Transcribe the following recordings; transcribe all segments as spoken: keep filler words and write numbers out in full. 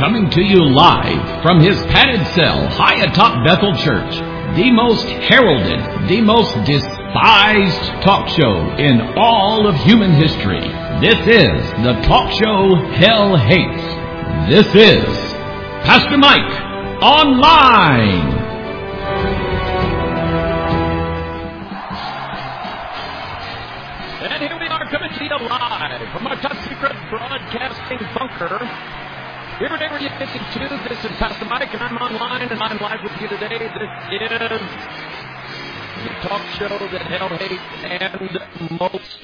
coming to you live from his padded cell high atop Bethel Church, the most heralded, the most despised talk show in all of human history. This is the talk show hell hates. This is Pastor Mike Online. And here we are coming to you live from our top secret broadcasting bunker. Here at Area fifty-two, this is Pastor Mike, and I'm online, and I'm live with you today. This is the talk show that hell hates and most,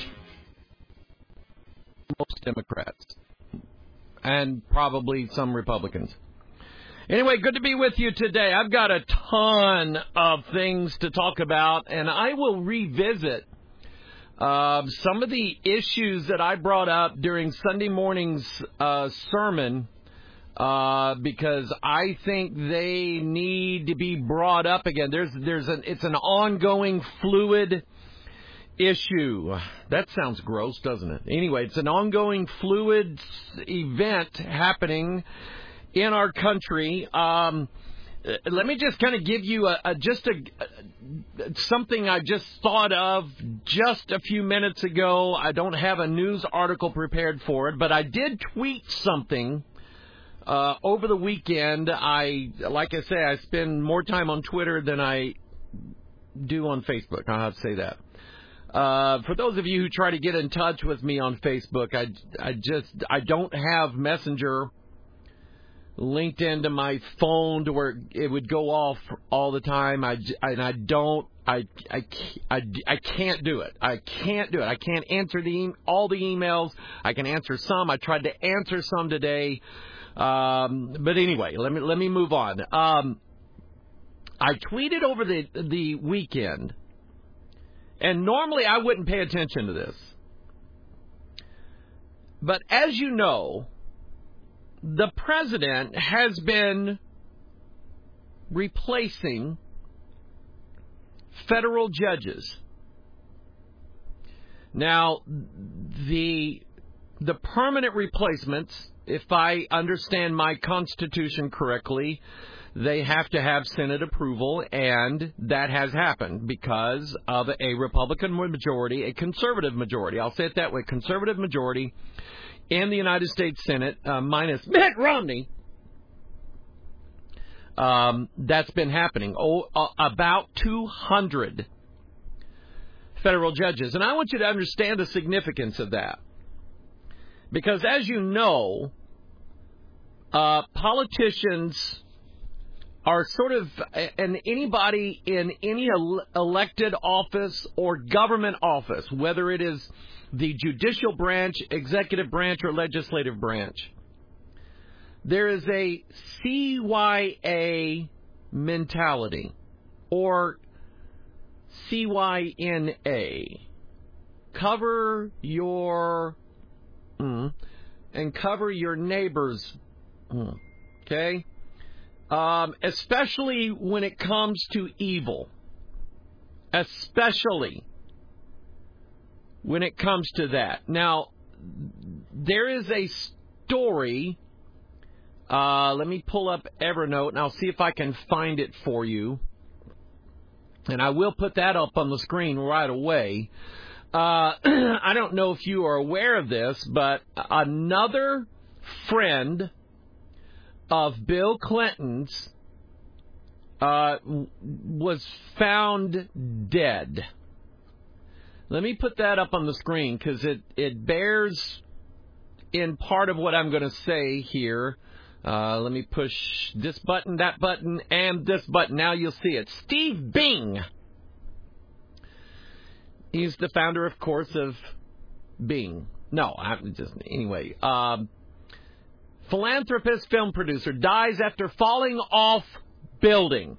most Democrats. And probably some Republicans. Anyway, good to be with you today. I've got a ton of things to talk about, and I will revisit uh, some of the issues that I brought up during Sunday morning's uh, sermon. Uh, because I think they need to be brought up again. There's, there's an, it's an ongoing fluid issue. That sounds gross, doesn't it? Anyway, it's an ongoing fluid event happening in our country. Um, let me just kind of give you a, a just a, a something I just thought of just a few minutes ago. I don't have a news article prepared for it, but I did tweet something. Uh, over the weekend, I, like I say, I spend more time on Twitter than I do on Facebook. I'll have to say that. Uh, for those of you who try to get in touch with me on Facebook, I, I just, I don't have Messenger linked into my phone to where it would go off all the time. I, and I don't, I, I, I, I can't do it. I can't do it. I can't answer the all the emails. I can answer some. I tried to answer some today. Um, but anyway, let me let me move on. Um, I tweeted over the the weekend, and normally I wouldn't pay attention to this. But as you know, the president has been replacing federal judges. Now, the the permanent replacements, if I understand my Constitution correctly, they have to have Senate approval, and that has happened because of a Republican majority, a conservative majority. I'll say it that way, conservative majority in the United States Senate, uh, minus Mitt Romney. Um, that's been happening. Oh, uh, about two hundred federal judges. And I want you to understand the significance of that. Because as you know, uh, politicians are sort of, and anybody in any el- elected office or government office, whether it is the judicial branch, executive branch, or legislative branch, there is a C Y A mentality, or C Y N A. Cover your... Mm, and cover your neighbors, mm, okay? Um, especially when it comes to evil. Especially when it comes to that. Now, there is a story. Uh, let me pull up Evernote, and I'll see if I can find it for you. And I will put that up on the screen right away. Uh, I don't know if you are aware of this, but another friend of Bill Clinton's uh, was found dead. Let me put that up on the screen because it, it bears in part of what I'm going to say here. Uh, let me push this button, that button, and this button. Now you'll see it. Steve Bing. He's the founder, of course, of Bing. No, I'm just, anyway. Um, philanthropist, film producer, dies after falling off building.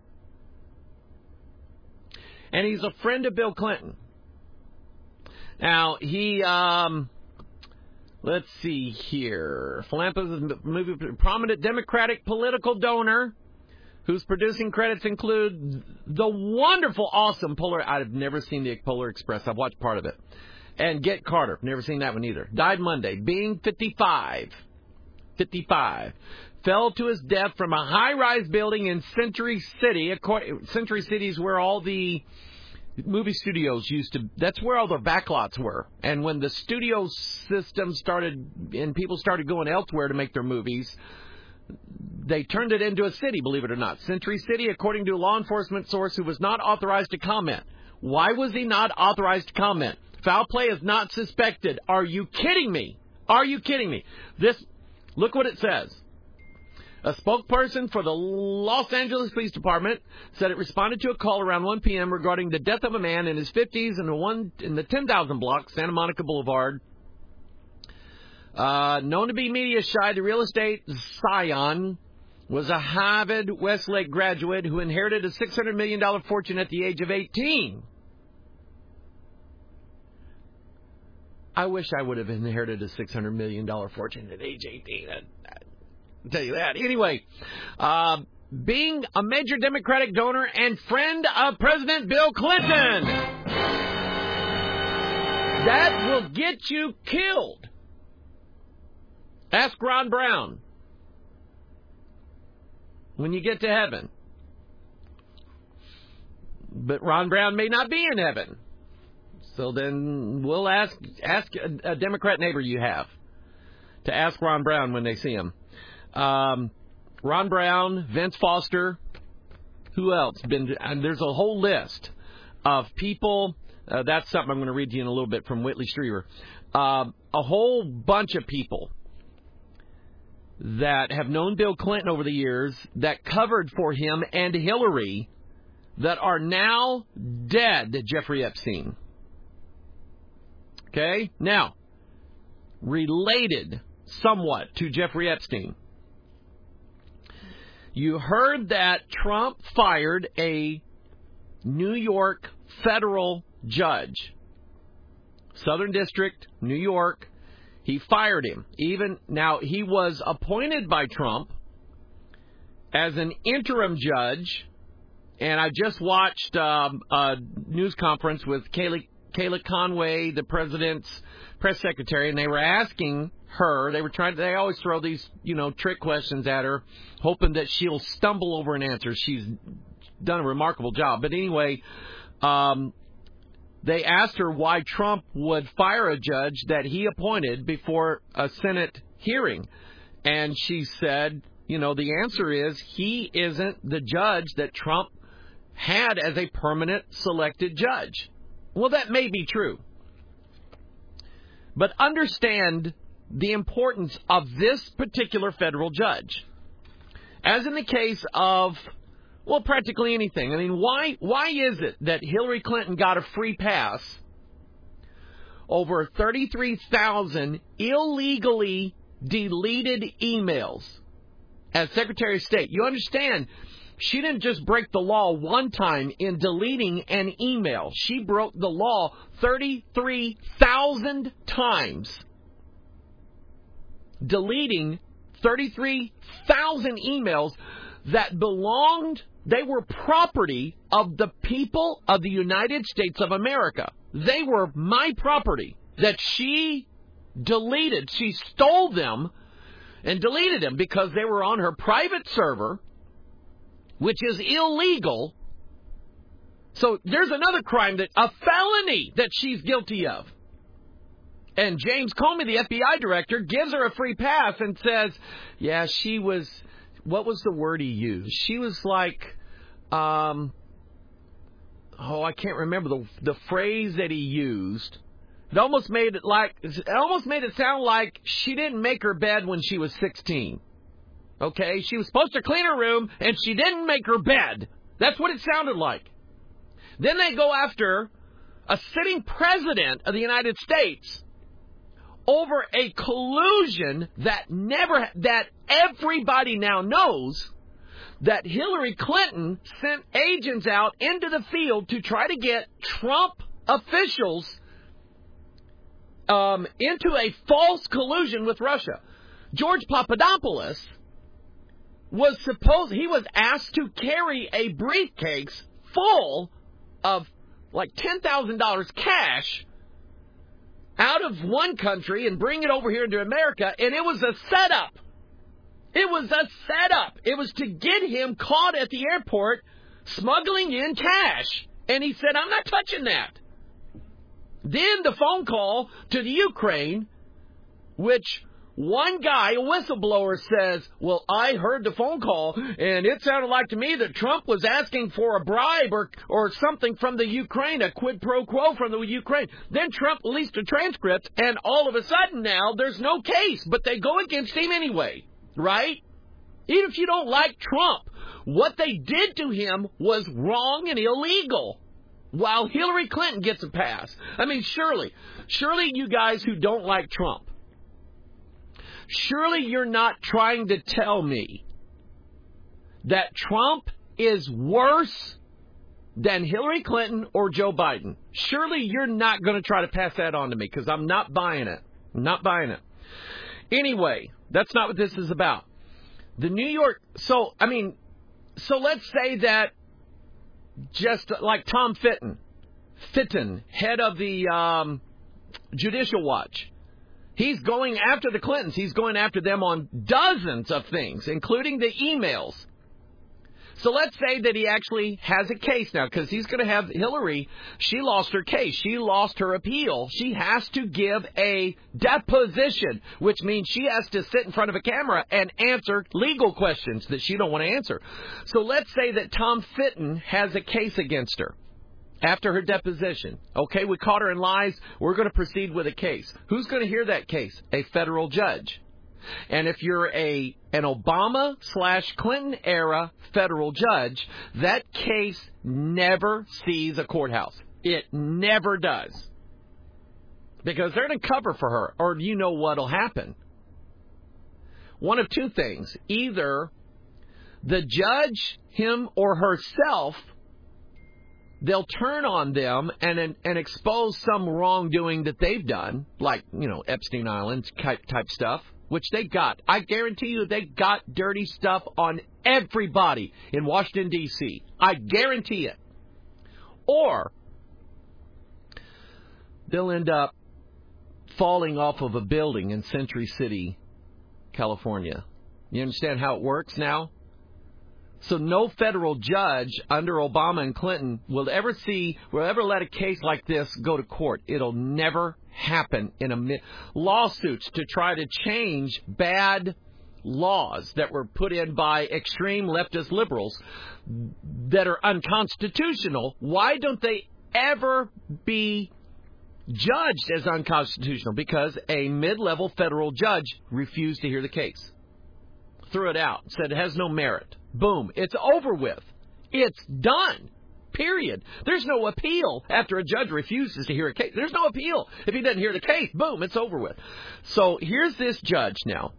And he's a friend of Bill Clinton. Now, he, um, let's see here. Philanthropist, movie, prominent Democratic political donor. Whose producing credits include the wonderful, awesome Polar... I've never seen the Polar Express. I've watched part of it. And Get Carter. Never seen that one either. Died Monday. Being fifty-five. fifty-five, fell to his death from a high-rise building in Century City. Century City is where all the movie studios used to, that's where all the backlots were. And when the studio system started and people started going elsewhere to make their movies, they turned it into a city, believe it or not. Century City, according to a law enforcement source who was not authorized to comment. Why was he not authorized to comment? Foul play is not suspected. Are you kidding me? Are you kidding me? This, look what it says. A spokesperson for the Los Angeles Police Department said it responded to a call around one p.m. regarding the death of a man in his fifties in the one in the ten thousand block, Santa Monica Boulevard. Uh, known to be media shy, the real estate scion was a Harvard Westlake graduate who inherited a six hundred million dollars fortune at the age of eighteen. I wish I would have inherited a six hundred million dollars fortune at age eighteen. I, I'll tell you that. Anyway, uh, being a major Democratic donor and friend of President Bill Clinton. That will get you killed. Ask Ron Brown when you get to heaven. But Ron Brown may not be in heaven. So then we'll ask ask a, a Democrat neighbor you have to ask Ron Brown when they see him. Um, Ron Brown, Vince Foster, who else? Been, and there's a whole list of people. Uh, that's something I'm going to read to you in a little bit from Whitley Strieber. Uh, a whole bunch of people that have known Bill Clinton over the years that covered for him and Hillary that are now dead. Jeffrey Epstein. Okay? Now, related somewhat to Jeffrey Epstein. You heard that Trump fired a New York federal judge. Southern District, New York. He fired him. Even now, he was appointed by Trump as an interim judge. And I just watched um, a news conference with Kayleigh, Kayleigh Conway, the president's press secretary, and they were asking her, they were trying, they always throw these, you know, trick questions at her, hoping that she'll stumble over an answer. She's done a remarkable job. But anyway, um, they asked her why Trump would fire a judge that he appointed before a Senate hearing. And she said, you know, the answer is he isn't the judge that Trump had as a permanent selected judge. Well, that may be true. But understand the importance of this particular federal judge. As in the case of, well, practically anything. I mean, why why is it that Hillary Clinton got a free pass over thirty-three thousand illegally deleted emails as Secretary of State? You understand, she didn't just break the law one time in deleting an email. She broke the law thirty-three thousand times. Deleting thirty-three thousand emails that belonged, they were property of the people of the United States of America. They were my property that she deleted. She stole them and deleted them because they were on her private server, which is illegal. So there's another crime, that a felony that she's guilty of. And James Comey, the F B I director, gives her a free pass and says, yeah, she was, what was the word he used? She was like, um, oh, I can't remember the the phrase that he used. It almost made it like, it almost made it sound like she didn't make her bed when she was sixteen. Okay, she was supposed to clean her room, and she didn't make her bed. That's what it sounded like. Then they go after a sitting president of the United States over a collusion that never, that everybody now knows, that Hillary Clinton sent agents out into the field to try to get Trump officials um, into a false collusion with Russia. George Papadopoulos was supposed, he was asked to carry a briefcase full of like ten thousand dollars cash out of one country and bring it over here into America, and it was a setup. It was a setup. It was to get him caught at the airport smuggling in cash. And he said, I'm not touching that. Then the phone call to the Ukraine, which one guy, a whistleblower, says, well, I heard the phone call, and it sounded like to me that Trump was asking for a bribe or, or something from the Ukraine, a quid pro quo from the Ukraine. Then Trump released a transcript, and all of a sudden now there's no case, but they go against him anyway, right? Even if you don't like Trump, what they did to him was wrong and illegal. While Hillary Clinton gets a pass. I mean, surely, surely you guys who don't like Trump, surely you're not trying to tell me that Trump is worse than Hillary Clinton or Joe Biden. Surely you're not going to try to pass that on to me, because I'm not buying it. I'm not buying it. Anyway, that's not what this is about. The New York, so, I mean, so let's say that just like Tom Fitton, Fitton, head of the um, Judicial Watch, he's going after the Clintons. He's going after them on dozens of things, including the emails. So let's say that he actually has a case now, because he's going to have Hillary. She lost her case. She lost her appeal. She has to give a deposition, which means she has to sit in front of a camera and answer legal questions that she don't want to answer. So let's say that Tom Fitton has a case against her after her deposition. Okay, we caught her in lies. We're going to proceed with a case. Who's going to hear that case? A federal judge. And if you're a an Obama slash Clinton era federal judge, that case never sees a courthouse. It never does. Because they're going to cover for her, or you know what'll happen. One of two things. Either the judge, him or herself, they'll turn on them and and expose some wrongdoing that they've done, like, you know, Epstein Island type, type stuff, which they got. I guarantee you they got dirty stuff on everybody in Washington, D C I guarantee it. Or they'll end up falling off of a building in Century City, California. You understand how it works now? So no federal judge under Obama and Clinton will ever see, will ever let a case like this go to court. It'll never happen in a mi- lawsuits to try to change bad laws that were put in by extreme leftist liberals that are unconstitutional. Why don't they ever be judged as unconstitutional? Because a mid-level federal judge refused to hear the case. Threw it out. Said it has no merit. Boom. It's over with. It's done. Period. There's no appeal after a judge refuses to hear a case. There's no appeal. If he doesn't hear the case, boom, it's over with. So here's this judge now.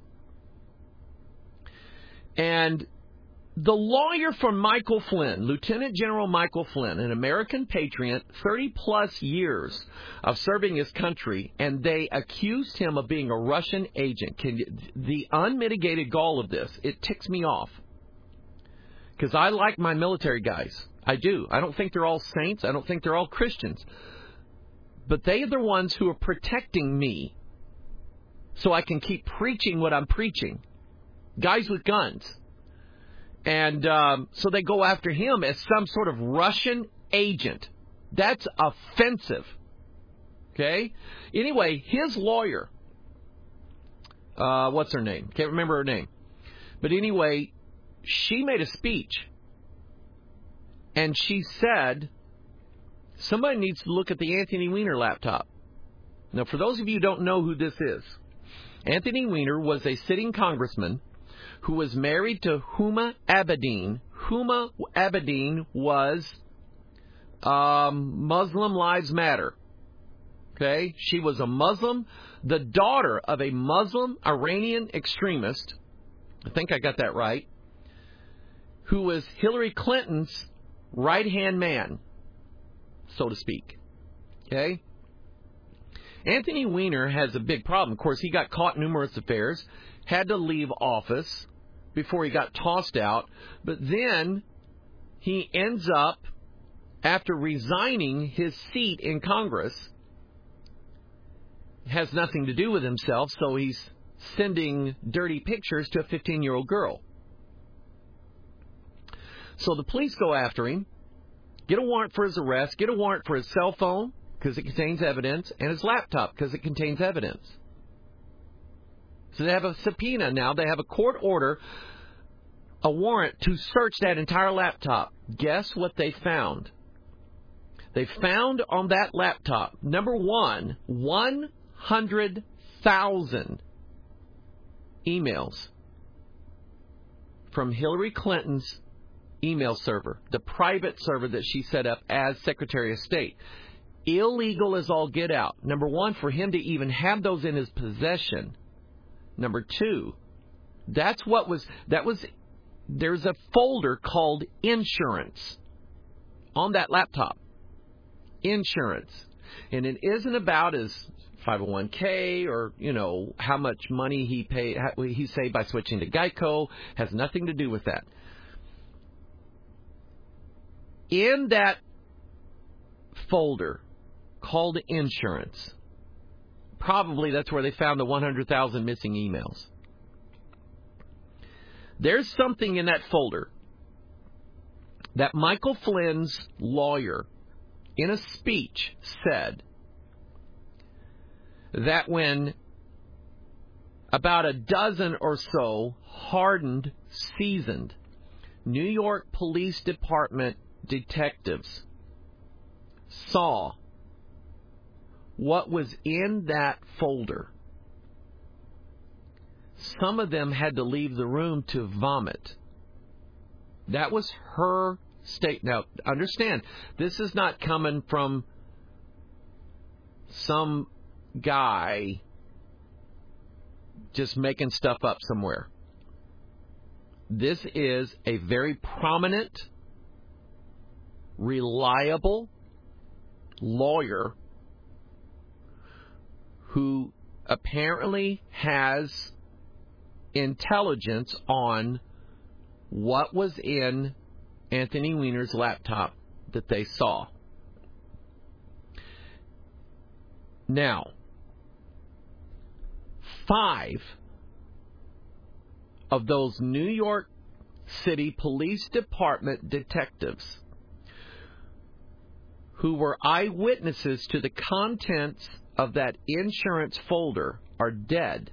And the lawyer for Michael Flynn, Lieutenant General Michael Flynn, an American patriot, thirty plus years of serving his country, and they accused him of being a Russian agent. Can you, the unmitigated gall of this, it ticks me off. Because I like my military guys. I do. I don't think they're all saints. I don't think they're all Christians. But they are the ones who are protecting me so I can keep preaching what I'm preaching. Guys with guns. And um, so they go after him as some sort of Russian agent. That's offensive. Okay? Anyway, his lawyer, uh, what's her name? Can't remember her name. But anyway, she made a speech. And she said, somebody needs to look at the Anthony Weiner laptop. Now, for those of you who don't know who this is, Anthony Weiner was a sitting congressman who was married to Huma Abedin. Huma Abedin was um, Muslim Lives Matter. Okay? She was a Muslim, the daughter of a Muslim Iranian extremist. I think I got that right. Who was Hillary Clinton's right-hand man, so to speak. Okay? Anthony Weiner has a big problem. Of course, he got caught in numerous affairs, had to leave office before he got tossed out. But then he ends up, after resigning his seat in Congress, has nothing to do with himself, so he's sending dirty pictures to a fifteen-year-old girl. So the police go after him, get a warrant for his arrest, get a warrant for his cell phone because it contains evidence, and his laptop because it contains evidence. So they have a subpoena now. They have a court order, a warrant to search that entire laptop. Guess what they found? They found on that laptop, number one, one hundred thousand emails from Hillary Clinton's email server, the private server that she set up as Secretary of State. Illegal as all get out. Number one, for him to even have those in his possession. Number two, that's what was, that was, there's a folder called insurance on that laptop. Insurance. And it isn't about his five oh one k or, you know, how much money he paid, he saved by switching to Geico. Has nothing to do with that. In that folder called insurance, probably that's where they found the one hundred thousand missing emails. There's something in that folder that Michael Flynn's lawyer, in a speech, said that when about a dozen or so hardened, seasoned New York Police Department detectives saw what was in that folder, some of them had to leave the room to vomit. That was her state. Now, understand, this is not coming from some guy just making stuff up somewhere. This is a very prominent, reliable lawyer who apparently has intelligence on what was in Anthony Weiner's laptop that they saw. Now, five of those New York City Police Department detectives who were eyewitnesses to the contents of that insurance folder are dead.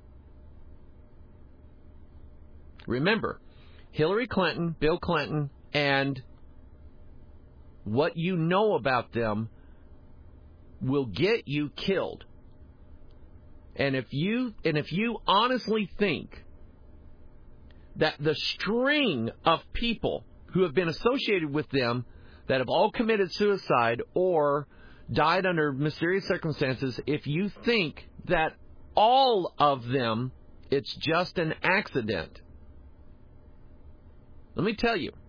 Remember, Hillary Clinton, Bill Clinton, and what you know about them will get you killed. And if you and if you honestly think that the string of people who have been associated with them that have all committed suicide or died under mysterious circumstances, if you think that all of them, it's just an accident, let me tell you,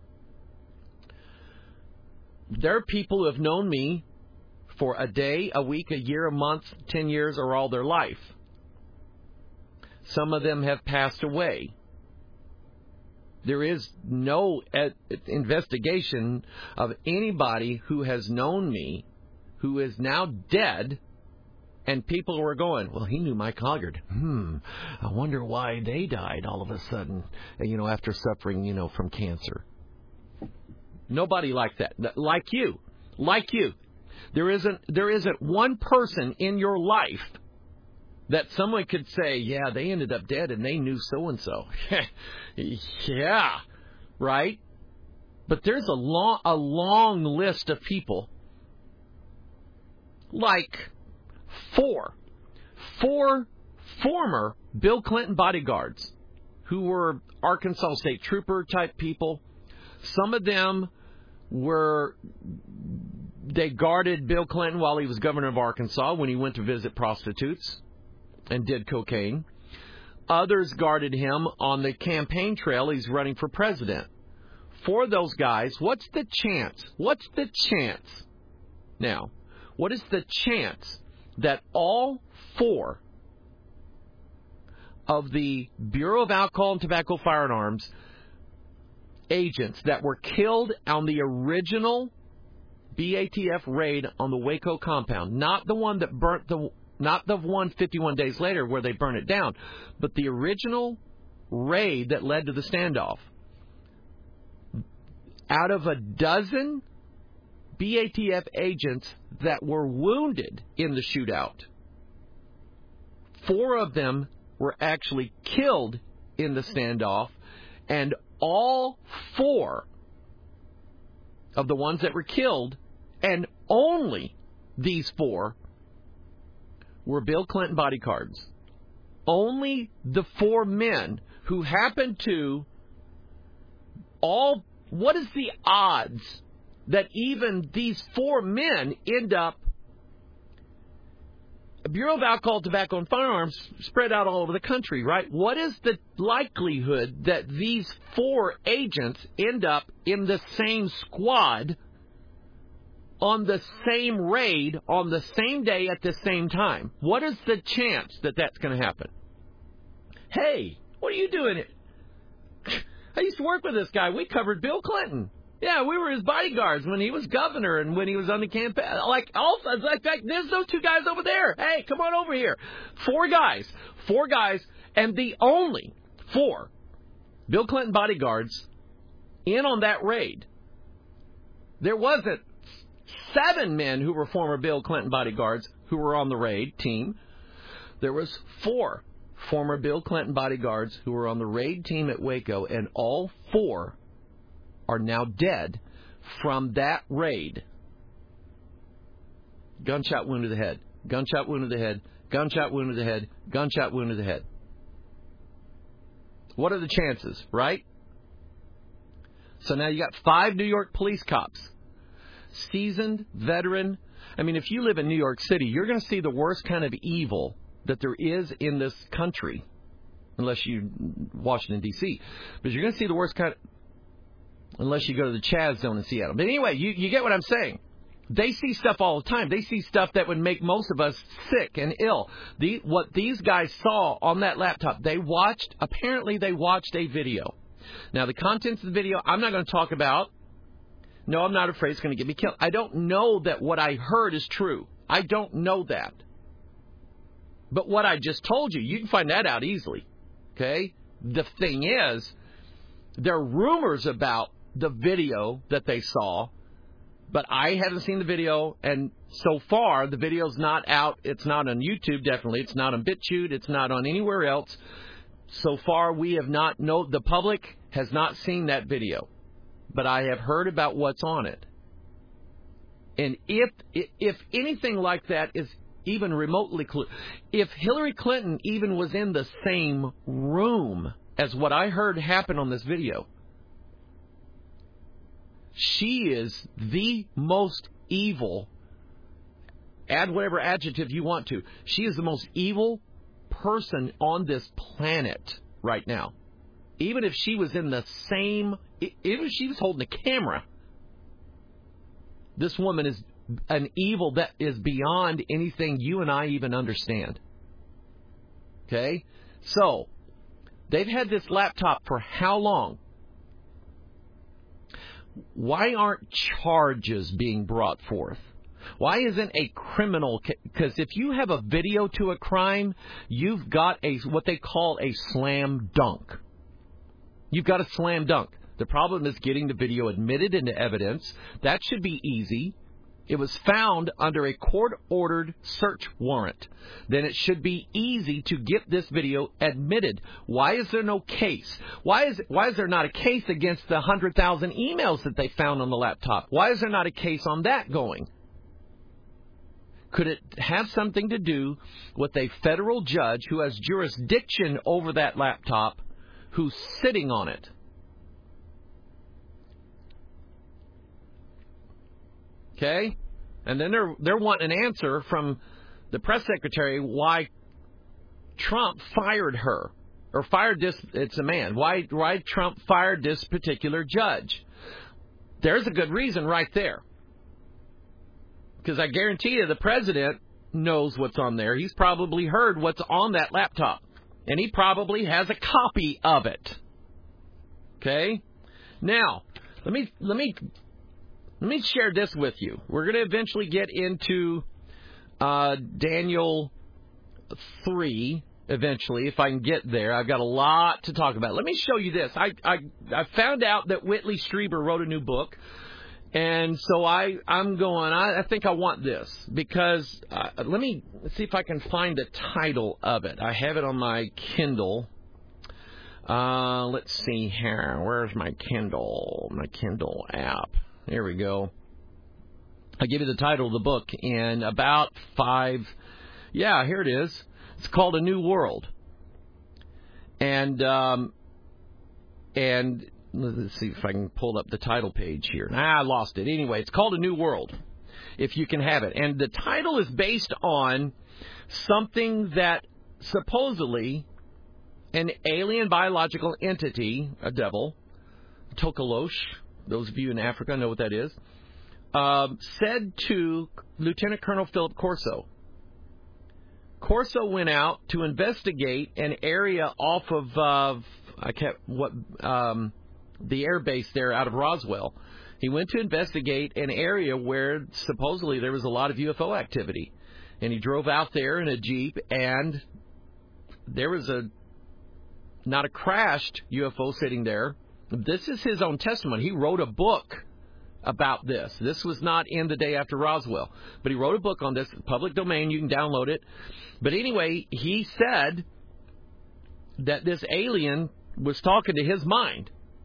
there are people who have known me for a day, a week, a year, a month, ten years, or all their life. Some of them have passed away. There is no investigation of anybody who has known me who is now dead, and people were going, well, he knew Mike Hoggard. Hmm, I wonder why they died all of a sudden, you know, after suffering, you know, from cancer. Nobody like that. Like you. Like you. There isn't, there isn't one person in your life that someone could say, yeah, they ended up dead and they knew so-and-so. Yeah, right? But there's a long, a long list of people, like four, four former Bill Clinton bodyguards who were Arkansas State Trooper type people. Some of them were, they guarded Bill Clinton while he was governor of Arkansas when he went to visit prostitutes and did cocaine. Others guarded him on the campaign trail. He's running for president. For those guys, what's the chance? What's the chance? Now, what is the chance that all four of the Bureau of Alcohol and Tobacco Firearms agents that were killed on the original B A T F raid on the Waco compound, not the one that burnt the Not the one fifty-one days later where they burn it down, but the original raid that led to the standoff. Out of a dozen B A T F agents that were wounded in the shootout, four of them were actually killed in the standoff, and all four of the ones that were killed, and only these four, were Bill Clinton bodyguards. Only the four men who happened to all, what is the odds that even these four men end up, Bureau of Alcohol, Tobacco, and Firearms spread out all over the country, right? What is the likelihood that these four agents end up in the same squad on the same raid on the same day at the same time? What is the chance that that's going to happen? Hey, what are you doing here? I used to work with this guy. We covered Bill Clinton. Yeah, we were his bodyguards when he was governor and when he was on the campaign. Like, also, like, there's those two guys over there. Hey, come on over here. Four guys. Four guys. And the only four Bill Clinton bodyguards in on that raid. There wasn't seven men who were former Bill Clinton bodyguards who were on the raid team. There was four former Bill Clinton bodyguards who were on the raid team at Waco, and all four are now dead from that raid. Gunshot wound to the head. Gunshot wound to the head. Gunshot wound to the head. Gunshot wound to the head. What are the chances, right? So now you got five New York police cops. Seasoned, veteran. I mean, if you live in New York City, you're going to see the worst kind of evil that there is in this country. Unless you, Washington, D C But you're going to see the worst kind of, unless you go to the Chaz zone in Seattle. But anyway, you, you get what I'm saying. They see stuff all the time. They see stuff that would make most of us sick and ill. The, what these guys saw on that laptop, they watched, apparently they watched a video. Now, the contents of the video, I'm not going to talk about. No, I'm not afraid it's going to get me killed. I don't know that what I heard is true. I don't know that. But what I just told you, you can find that out easily. Okay? The thing is, there are rumors about the video that they saw, but I haven't seen the video, and so far the video's not out. It's not on YouTube, definitely. It's not on BitChute. It's not on anywhere else. So far, we have not, no, the public has not seen that video, but I have heard about what's on it. And if if anything like that is even remotely clear, if Hillary Clinton even was in the same room as what I heard happen on this video, she is the most evil, add whatever adjective you want to, she is the most evil person on this planet right now. Even if she was in the same, even if she was holding a camera, this woman is an evil that is beyond anything you and I even understand. Okay? So, they've had this laptop for how long? Why aren't charges being brought forth? Why isn't a criminal? Because if you have a video to a crime, you've got a what they call a slam dunk. You've got a slam dunk. The problem is getting the video admitted into evidence. That should be easy. It was found under a court-ordered search warrant. Then it should be easy to get this video admitted. Why is there no case? Why is why is there not a case against the one hundred thousand emails that they found on the laptop? Why is there not a case on that going? Could it have something to do with a federal judge who has jurisdiction over that laptop who's sitting on it? Okay? And then they're they're wanting an answer from the press secretary why Trump fired her. Or fired this, it's a man. Why, why Trump fired this particular judge. There's a good reason right there. Because I guarantee you the president knows what's on there. He's probably heard what's on that laptop. And he probably has a copy of it. Okay? Now, let me let me let me share this with you. We're going to eventually get into uh, Daniel three eventually, if I can get there. I've got a lot to talk about. Let me show you this. I I, I found out that Whitley Strieber wrote a new book. And so I, I'm going, I, I think I want this because, uh, let me see if I can find the title of it. I have it on my Kindle. Uh, let's see here. Where's my Kindle? My Kindle app. There we go. I'll give you the title of the book in about five. Yeah, here it is. It's called A New World. And, um, and, let's see if I can pull up the title page here. Nah, I lost it. Anyway, it's called A New World, if you can have it. And the title is based on something that supposedly an alien biological entity, a devil, Tokolosh, those of you in Africa know what that is, um, said to Lieutenant Colonel Philip Corso. Corso went out to investigate an area off of, uh, I can't, what, um, the air base there out of Roswell. He went to investigate an area where supposedly there was a lot of U F O activity. And he drove out there in a Jeep, and there was a, not a crashed U F O sitting there. This is his own testimony. He wrote a book about this. This was not in The Day After Roswell. But he wrote a book on this, public domain. You can download it. But anyway, he said that this alien was talking to his mind.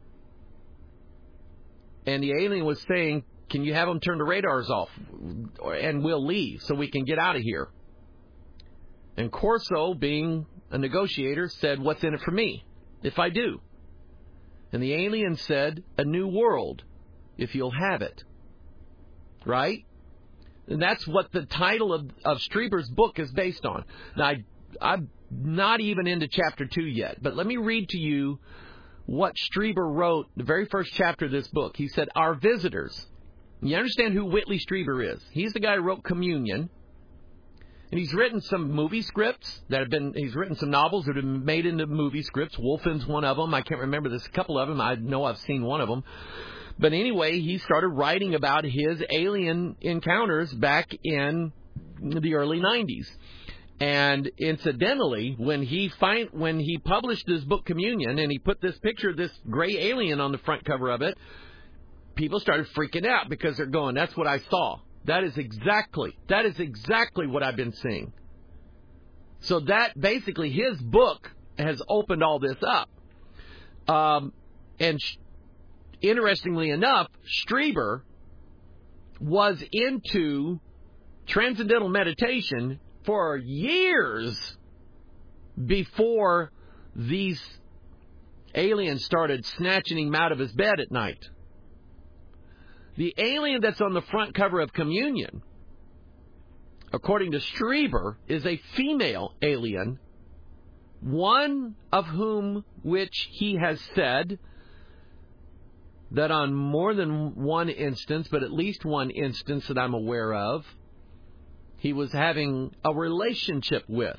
And the alien was saying, can you have them turn the radars off and we'll leave so we can get out of here? And Corso, being a negotiator, said, what's in it for me if I do? And the alien said, a new world, if you'll have it. Right? And that's what the title of, of Strieber's book is based on. Now, I, I'm not even into chapter two yet, but let me read to you what Strieber wrote, the very first chapter of this book. He said, our visitors. You understand who Whitley Strieber is. He's the guy who wrote Communion. And he's written some movie scripts that have been, he's written some novels that have been made into movie scripts. Wolfen's one of them. I can't remember. There's a couple of them. I know I've seen one of them. But anyway, he started writing about his alien encounters back in the early nineties. And incidentally, when he find, when he published his book Communion, and he put this picture of this gray alien on the front cover of it, people started freaking out because they're going, that's what I saw. That is exactly, that is exactly what I've been seeing. So that, basically, his book has opened all this up. Um, and sh- interestingly enough, Strieber was into transcendental meditation for years before these aliens started snatching him out of his bed at night. The alien that's on the front cover of Communion, according to Strieber, is a female alien, one of whom which he has said that on more than one instance, but at least one instance that I'm aware of, he was having a relationship with.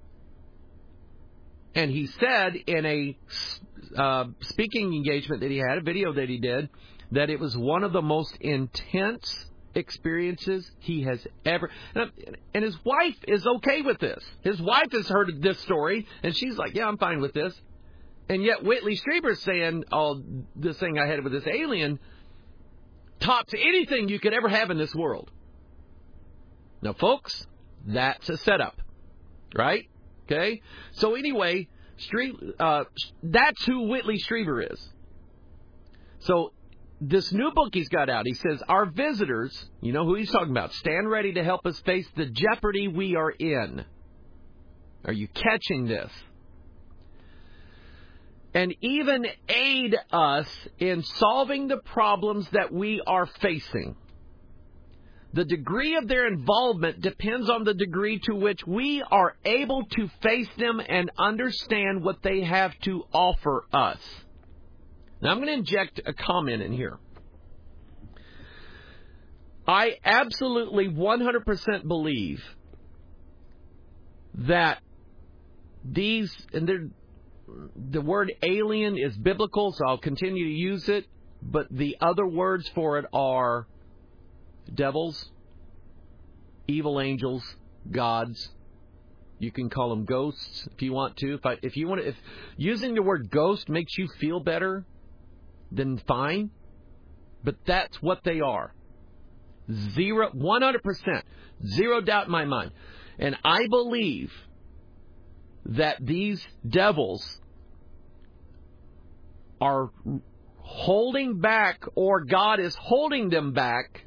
And he said in a uh, speaking engagement that he had, a video that he did, that it was one of the most intense experiences he has ever... And, and his wife is okay with this. His wife has heard this story, and she's like, yeah, I'm fine with this. And yet Whitley Strieber's saying, oh, this thing I had with this alien tops anything you could ever have in this world. Now, folks, that's a setup, right? Okay? So anyway, Strieber, uh, that's who Whitley Strieber is. So this new book he's got out, he says, our visitors, you know who he's talking about, stand ready to help us face the jeopardy we are in. Are you catching this? And even aid us in solving the problems that we are facing. The degree of their involvement depends on the degree to which we are able to face them and understand what they have to offer us. Now, I'm going to inject a comment in here. I absolutely one hundred percent believe that these, and the word alien is biblical, so I'll continue to use it, but the other words for it are devils, evil angels, gods, You can call them ghosts if you want to. If I, if you want to, if using the word ghost makes you feel better, then fine. But that's what they are. Zero, one hundred percent, zero doubt in my mind. And I believe that these devils are holding back, or God is holding them back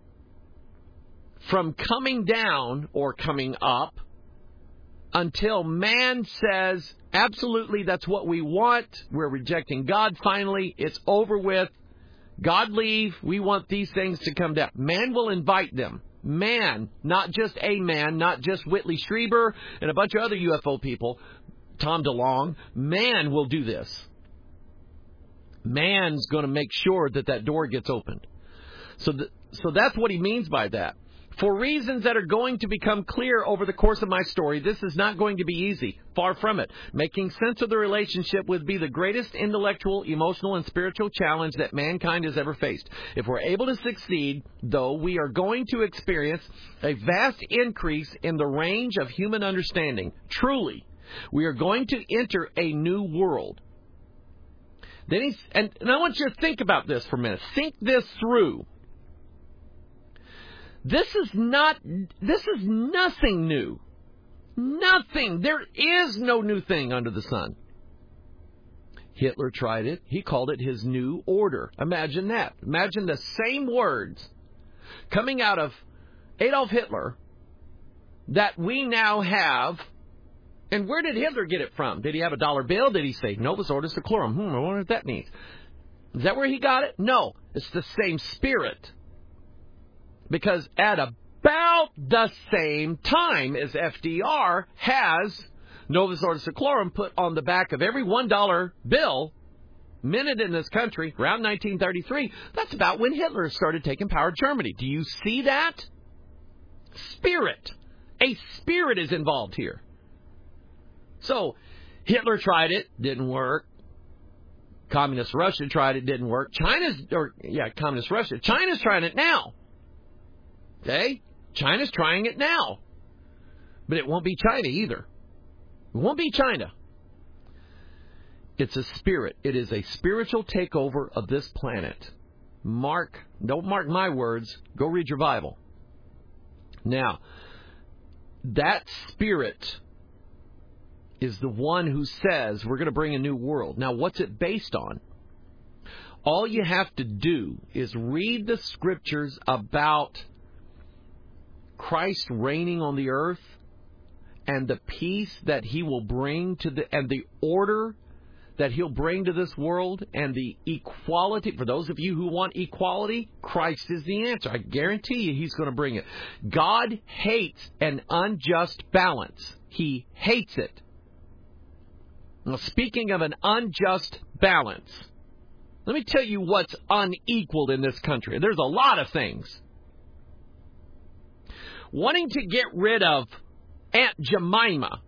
from coming down or coming up until man says, absolutely, that's what we want. We're rejecting God finally. It's over with. God leave. We want these things to come down. Man will invite them. Man, not just a man, not just Whitley Strieber and a bunch of other U F O people, Tom DeLonge. Man will do this. Man's going to make sure that that door gets opened. So, th- so that's what he means by that. For reasons that are going to become clear over the course of my story, this is not going to be easy. Far from it. Making sense of the relationship would be the greatest intellectual, emotional, and spiritual challenge that mankind has ever faced. If we're able to succeed, though, we are going to experience a vast increase in the range of human understanding. Truly, we are going to enter a new world. Then he's, and, and I want you to think about this for a minute. Think this through. This is not, this is nothing new. Nothing. There is no new thing under the sun. Hitler tried it. He called it his new order. Imagine that. Imagine the same words coming out of Adolf Hitler that we now have. And where did Hitler get it from? Did he have a dollar bill? Did he say, Novus Ordo Seclorum? Hmm, I wonder what that means. Is that where he got it? No. It's the same spirit. Because at about the same time as F D R has Novus Ordo Seclorum put on the back of every one dollar bill minted in this country, around nineteen thirty-three, that's about when Hitler started taking power in Germany. Do you see that? Spirit. A spirit is involved here. So, Hitler tried it, didn't work. Communist Russia tried it, didn't work. China's, or, yeah, Communist Russia. China's trying it now. Okay? China's trying it now. But it won't be China either. It won't be China. It's a spirit. It is a spiritual takeover of this planet. Mark, don't mark my words. Go read your Bible. Now, that spirit is the one who says we're going to bring a new world. Now, what's it based on? All you have to do is read the scriptures about Christ reigning on the earth and the peace that he will bring to the, and the order that he'll bring to this world, and the equality. For those of you who want equality, Christ is the answer. I guarantee you he's going to bring it. God hates an unjust balance. He hates it. Now, speaking of an unjust balance, let me tell you what's unequal in this country. There's a lot of things. Wanting to get rid of Aunt Jemima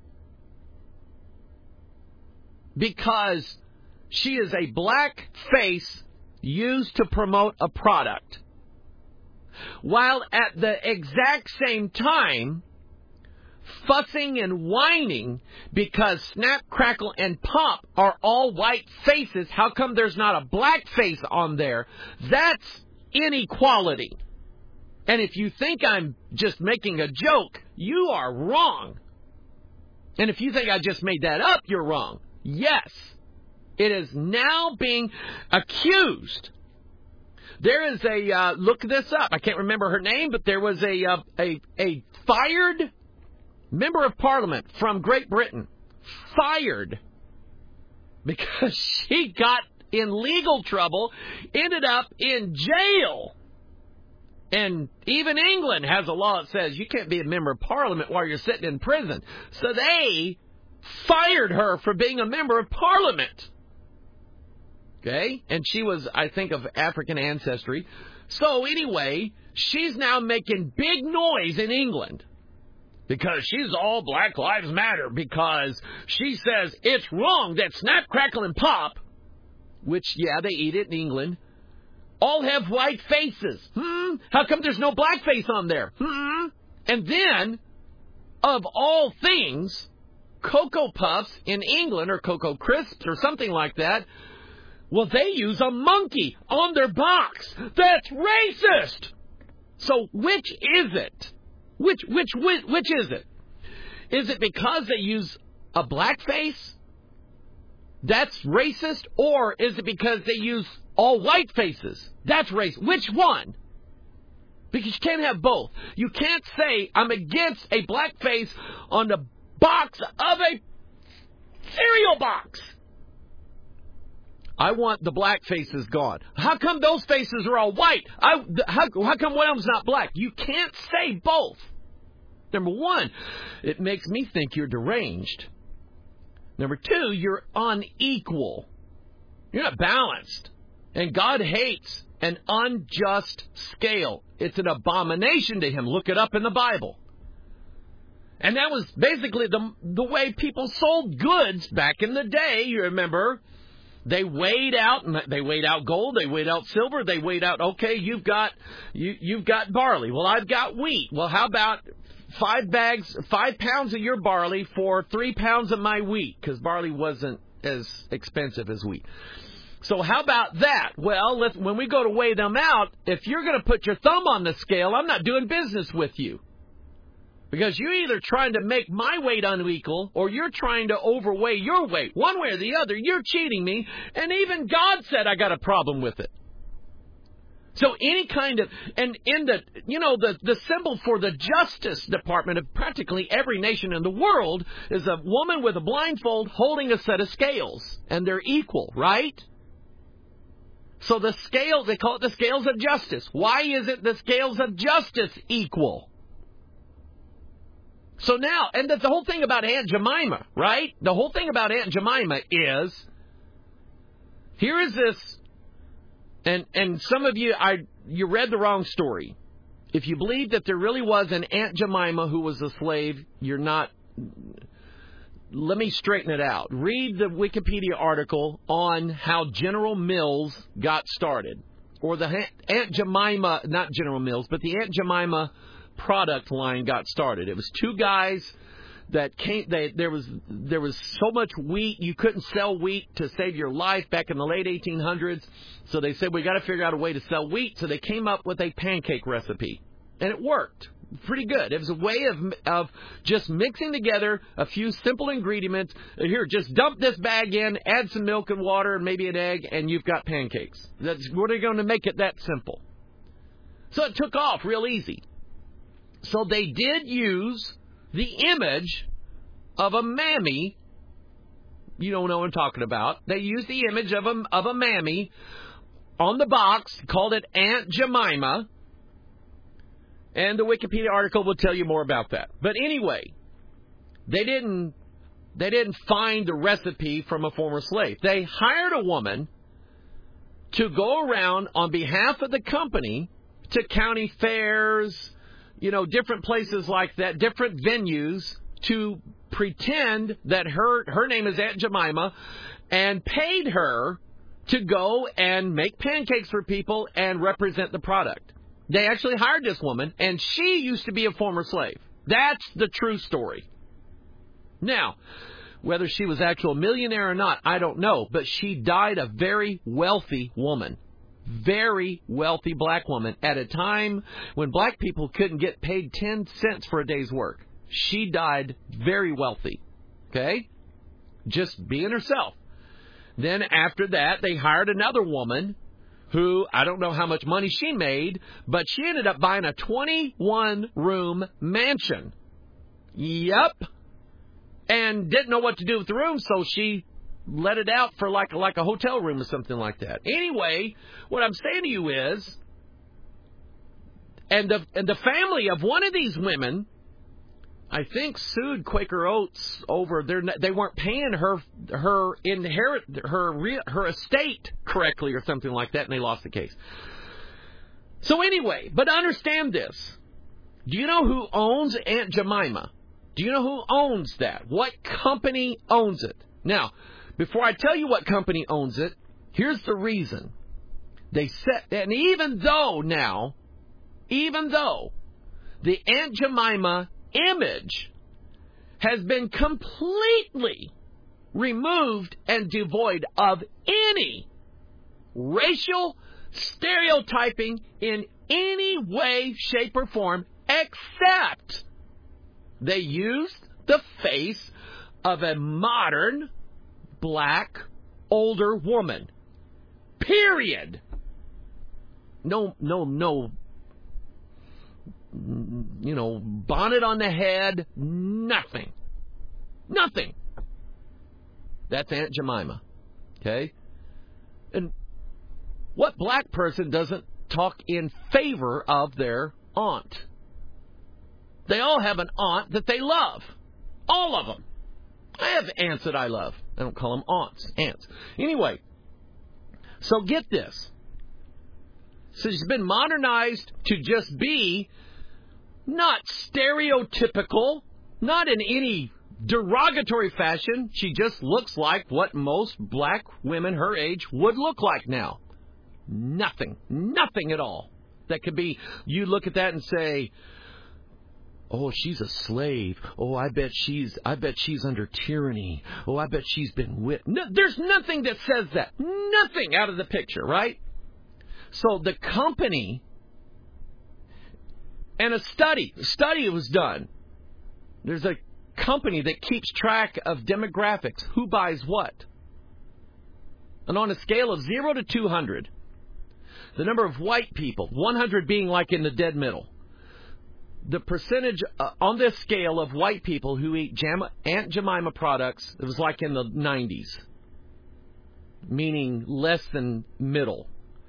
because she is a black face used to promote a product, while at the exact same time fussing and whining because Snap, Crackle, and Pop are all white faces. How come there's not a black face on there? That's inequality. And if you think I'm just making a joke, you are wrong. And if you think I just made that up, you're wrong. Yes, it is now being accused. There is a, uh, look this up, I can't remember her name, but there was a, uh, a, a fired member of Parliament from Great Britain, fired because she got in legal trouble, ended up in jail. And even England has a law that says you can't be a member of Parliament while you're sitting in prison. So they fired her for being a member of Parliament. Okay? And she was, I think, of African ancestry. So anyway, she's now making big noise in England because she's all Black Lives Matter, because she says it's wrong that Snap, Crackle, and Pop, which, yeah, they eat it in England, all have white faces. Hmm? How come there's no black face on there? Hmm? And then of all things, Cocoa Puffs in England, or Cocoa Crisps or something like that, well, they use a monkey on their box. That's racist. So which is it? Which, which, which, which is it? Is it because they use a black face? That's racist? Or is it because they use all white faces? That's racist. Which one? Because you can't have both. You can't say, I'm against a black face on the box of a cereal box. I want the black faces gone. How come those faces are all white? I, how, how come one of them's not black? You can't say both. Number one, it makes me think you're deranged. Number two, you're unequal. You're not balanced. And God hates an unjust scale. It's an abomination to Him. Look it up in the Bible. And that was basically the, the way people sold goods back in the day, you remember. They weighed out, and they weighed out gold, they weighed out silver, they weighed out, okay, you've got you, you've got barley. Well, I've got wheat. Well, how about five bags, five pounds of your barley for three pounds of my wheat? Because barley wasn't as expensive as wheat. So how about that? Well, let's, when we go to weigh them out, if you're going to put your thumb on the scale, I'm not doing business with you. Because you're either trying to make my weight unequal, or you're trying to overweigh your weight. One way or the other, you're cheating me, and even God said I got a problem with it. So any kind of, and in the, you know, the, the symbol for the Justice Department of practically every nation in the world is a woman with a blindfold holding a set of scales, and they're equal, right? So the scales, they call it the scales of justice. Why is it the scales of justice equal? So now, and the, the whole thing about Aunt Jemima, right? The whole thing about Aunt Jemima is, here is this, and and some of you, I you read the wrong story. If you believe that there really was an Aunt Jemima who was a slave, you're not, let me straighten it out. Read the Wikipedia article on how General Mills got started. Or the Aunt Jemima, not General Mills, but the Aunt Jemima product line got started. It was two guys that came. They, there was there was so much wheat you couldn't sell wheat to save your life back in the late eighteen hundreds. So they said we got to figure out a way to sell wheat. So they came up with a pancake recipe, and it worked pretty good. It was a way of of just mixing together a few simple ingredients. Here, just dump this bag in, add some milk and water, and maybe an egg, and you've got pancakes. That's what are going to make it that simple. So it took off real easy. So they did use the image of a mammy. You don't know what I'm talking about. They used the image of a, of a mammy on the box, called it Aunt Jemima. And the Wikipedia article will tell you more about that. But anyway, they didn't, they didn't find the recipe from a former slave. They hired a woman to go around on behalf of the company to county fairs, you know, different places like that, different venues, to pretend that her her name is Aunt Jemima, and paid her to go and make pancakes for people and represent the product. They actually hired this woman, and she used to be a former slave. That's the true story. Now, whether she was actually a millionaire or not, I don't know, but she died a very wealthy woman. Very wealthy black woman at a time when black people couldn't get paid ten cents for a day's work. She died very wealthy. Okay? Just being herself. Then after that, they hired another woman who, I don't know how much money she made, but she ended up buying a twenty-one room mansion. Yep. And didn't know what to do with the room, so she let it out for like, like a hotel room or something like that. Anyway, what I'm saying to you is, and the, and the family of one of these women, I think, sued Quaker Oats over their, they weren't paying her her inherit her her estate correctly or something like that, and they lost the case. So anyway, but understand this. Do you know who owns Aunt Jemima? Do you know who owns that? What company owns it? Now, before I tell you what company owns it, here's the reason. They set, and even though now, even though the Aunt Jemima image has been completely removed and devoid of any racial stereotyping in any way, shape, or form, except they used the face of a modern, black, older woman. Period. No, no, no, you know, bonnet on the head, nothing. Nothing. That's Aunt Jemima. Okay? And what black person doesn't talk in favor of their aunt? They all have an aunt that they love. All of them. I have aunts that I love. I don't call them aunts. Aunts. Anyway, so get this. So she's been modernized to just be not stereotypical, not in any derogatory fashion. She just looks like what most black women her age would look like now. Nothing. Nothing at all. That could be, you look at that and say, oh, she's a slave. Oh, I bet she's I bet she's under tyranny. Oh, I bet she's been whipped. No, there's nothing that says that. Nothing out of the picture, right? So the company, and a study, a study was done. There's a company that keeps track of demographics, who buys what. And on a scale of zero to two hundred, the number of white people, one hundred being like in the dead middle, the percentage uh, on this scale of white people who eat Jam- Aunt Jemima products, it was like in the nineties, meaning less than middle.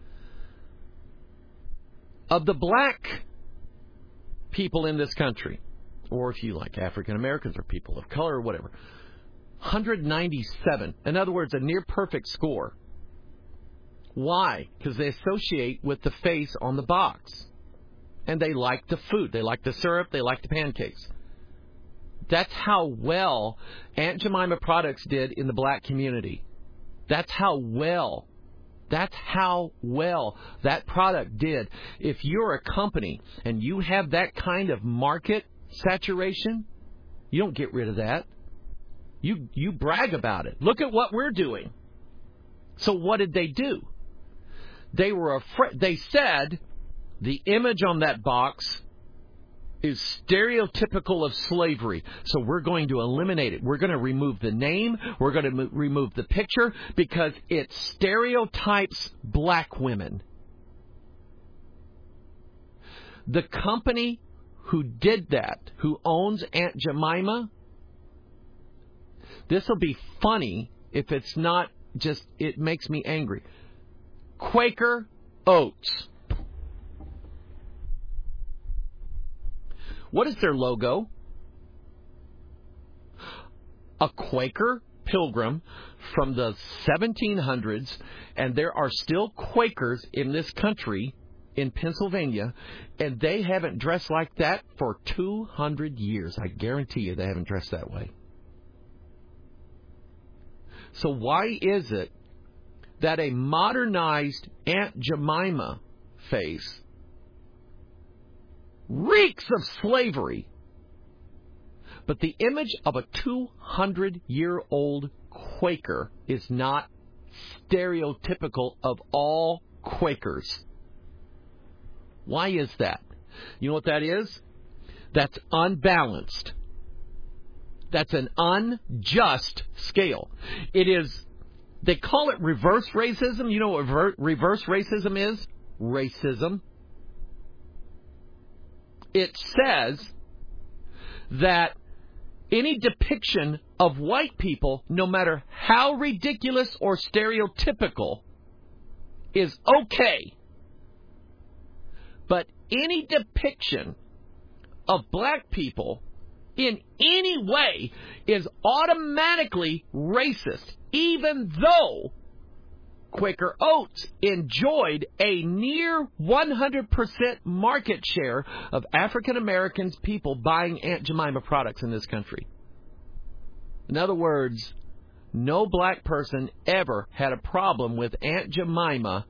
Of the black people in this country, or if you like African Americans or people of color or whatever, one hundred ninety-seven. In other words, a near perfect score. Why? Because they associate with the face on the box. And they like the food. They like the syrup. They like the pancakes. That's how well Aunt Jemima products did in the black community. That's how well. That's how well that product did. If you're a company and you have that kind of market saturation, you don't get rid of that. You you brag about it. Look at what we're doing. So what did they do? They were afraid. They said the image on that box is stereotypical of slavery, so we're going to eliminate it. We're going to remove the name. We're going to mo- remove the picture because it stereotypes black women. The company who did that, who owns Aunt Jemima, this will be funny if it's not just, it makes me angry. Quaker Oats. What is their logo? A Quaker pilgrim from the seventeen hundreds, and there are still Quakers in this country, in Pennsylvania, and they haven't dressed like that for two hundred years. I guarantee you they haven't dressed that way. So why is it that a modernized Aunt Jemima face reeks of slavery, but the image of a two hundred year old Quaker is not stereotypical of all Quakers? Why is that? You know what that is? That's unbalanced. That's an unjust scale. It is, they call it reverse racism. You know what rever- reverse racism is? Racism. It says that any depiction of white people, no matter how ridiculous or stereotypical, is okay. But any depiction of black people in any way is automatically racist, even though Quaker Oats enjoyed a near one hundred percent market share of African Americans people buying Aunt Jemima products in this country. In other words, no black person ever had a problem with Aunt Jemima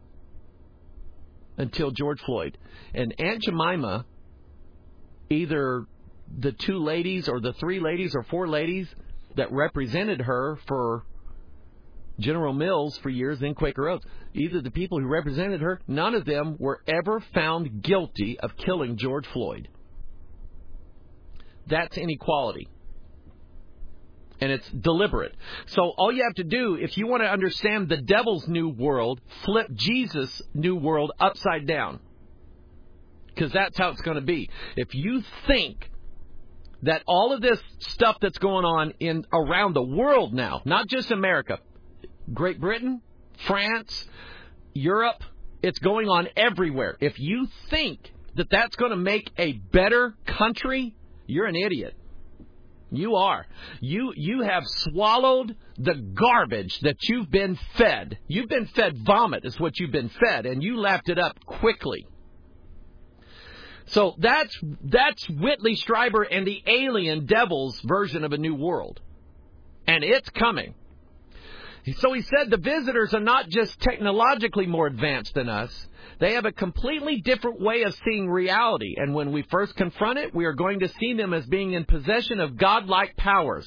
until George Floyd. And Aunt Jemima either the two ladies or the three ladies or four ladies that represented her for General Mills for years, then Quaker Oats, either the people who represented her, none of them were ever found guilty of killing George Floyd. That's inequality. And it's deliberate. So all you have to do, if you want to understand the devil's new world, flip Jesus' new world upside down. Because that's how it's going to be. If you think that all of this stuff that's going on in around the world now, not just America, Great Britain, France, Europe, it's going on everywhere. If you think that that's going to make a better country, you're an idiot. You are. You you have swallowed the garbage that you've been fed. You've been fed vomit is what you've been fed, and you lapped it up quickly. So that's that's Whitley Strieber and the alien devil's version of a new world. And it's coming. So he said the visitors are not just technologically more advanced than us. They have a completely different way of seeing reality. And when we first confront it, we are going to see them as being in possession of godlike powers.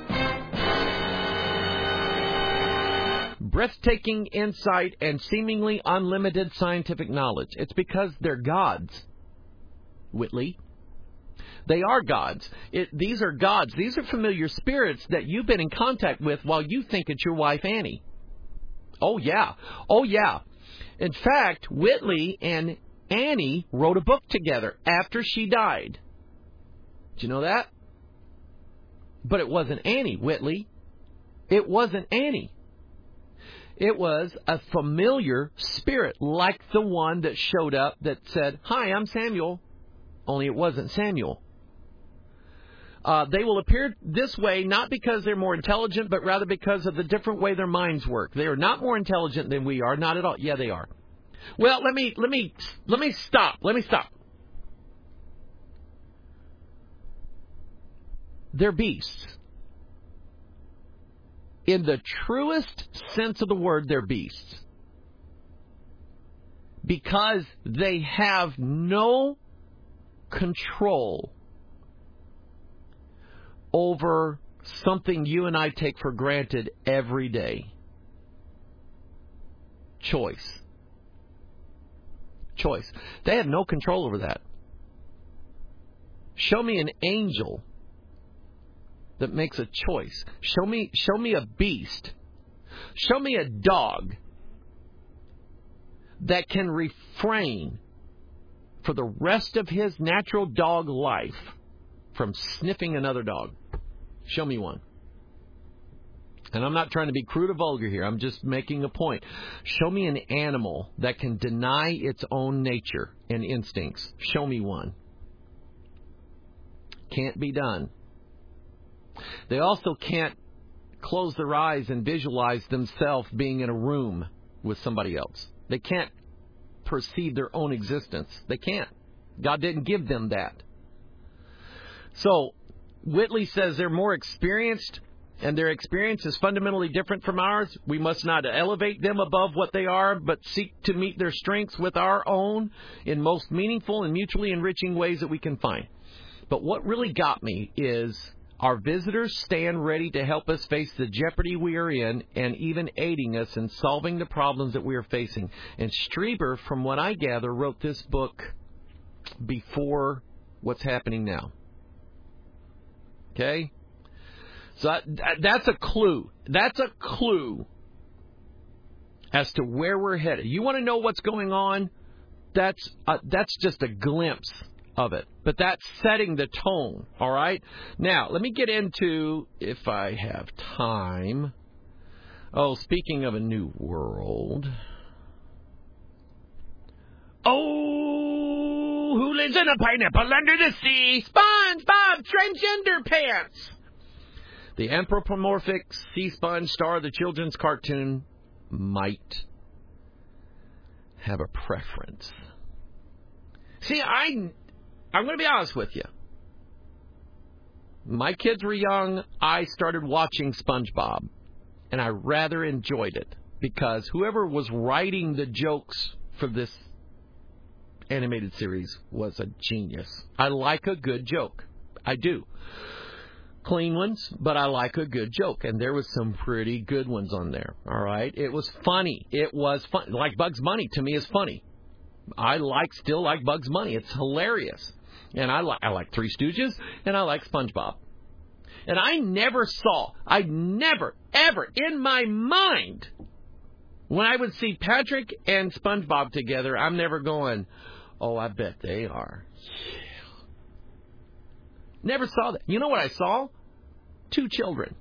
Breathtaking insight and seemingly unlimited scientific knowledge. It's because they're gods, Whitley. They are gods. It, these are gods. These are familiar spirits that you've been in contact with while you think it's your wife, Annie. Oh, yeah. Oh, yeah. In fact, Whitley and Annie wrote a book together after she died. Did you know that? But it wasn't Annie, Whitley. It wasn't Annie. It was a familiar spirit, like the one that showed up that said, "Hi, I'm Samuel." Only it wasn't Samuel. Uh, they will appear this way not because they're more intelligent, but rather because of the different way their minds work. They are not more intelligent than we are, not at all. Yeah, they are. Well, let me let me let me stop. Let me stop. They're beasts. In the truest sense of the word, they're beasts. Because they have no control over something you and I take for granted every day. Choice. Choice. They have no control over that. Show me an angel that makes a choice. Show me, show me a beast. Show me a dog that can refrain for the rest of his natural dog life from sniffing another dog. Show me one. And I'm not trying to be crude or vulgar here. I'm just making a point. Show me an animal that can deny its own nature and instincts. Show me one. Can't be done. They also can't close their eyes and visualize themselves being in a room with somebody else. They can't perceive their own existence. They can't. God didn't give them that. So Whitley says they're more experienced, and their experience is fundamentally different from ours. We must not elevate them above what they are, but seek to meet their strengths with our own in most meaningful and mutually enriching ways that we can find. But what really got me is our visitors stand ready to help us face the jeopardy we are in and even aiding us in solving the problems that we are facing. And Strieber, from what I gather, wrote this book before what's happening now. Okay? So that's a clue. That's a clue as to where we're headed. You want to know what's going on? That's uh, that's just a glimpse of it. But that's setting the tone, all right? Now, let me get into, if I have time. Oh, speaking of a new world. Oh, who lives in a pineapple under the sea? SpongeBob Transgender Pants. The anthropomorphic sea sponge star of the children's cartoon might have a preference. See, I... I'm going to be honest with you. My kids were young. I started watching SpongeBob, and I rather enjoyed it because whoever was writing the jokes for this animated series was a genius. I like a good joke. I do. Clean ones, but I like a good joke, and there was some pretty good ones on there, all right? It was funny. It was fun. Like Bugs Bunny, to me, is funny. I like still like Bugs Bunny. It's hilarious. And I, li- I like Three Stooges, and I like SpongeBob. And I never saw, I never, ever, in my mind, when I would see Patrick and SpongeBob together, I'm never going, oh, I bet they are. Yeah. Never saw that. You know what I saw? Two children.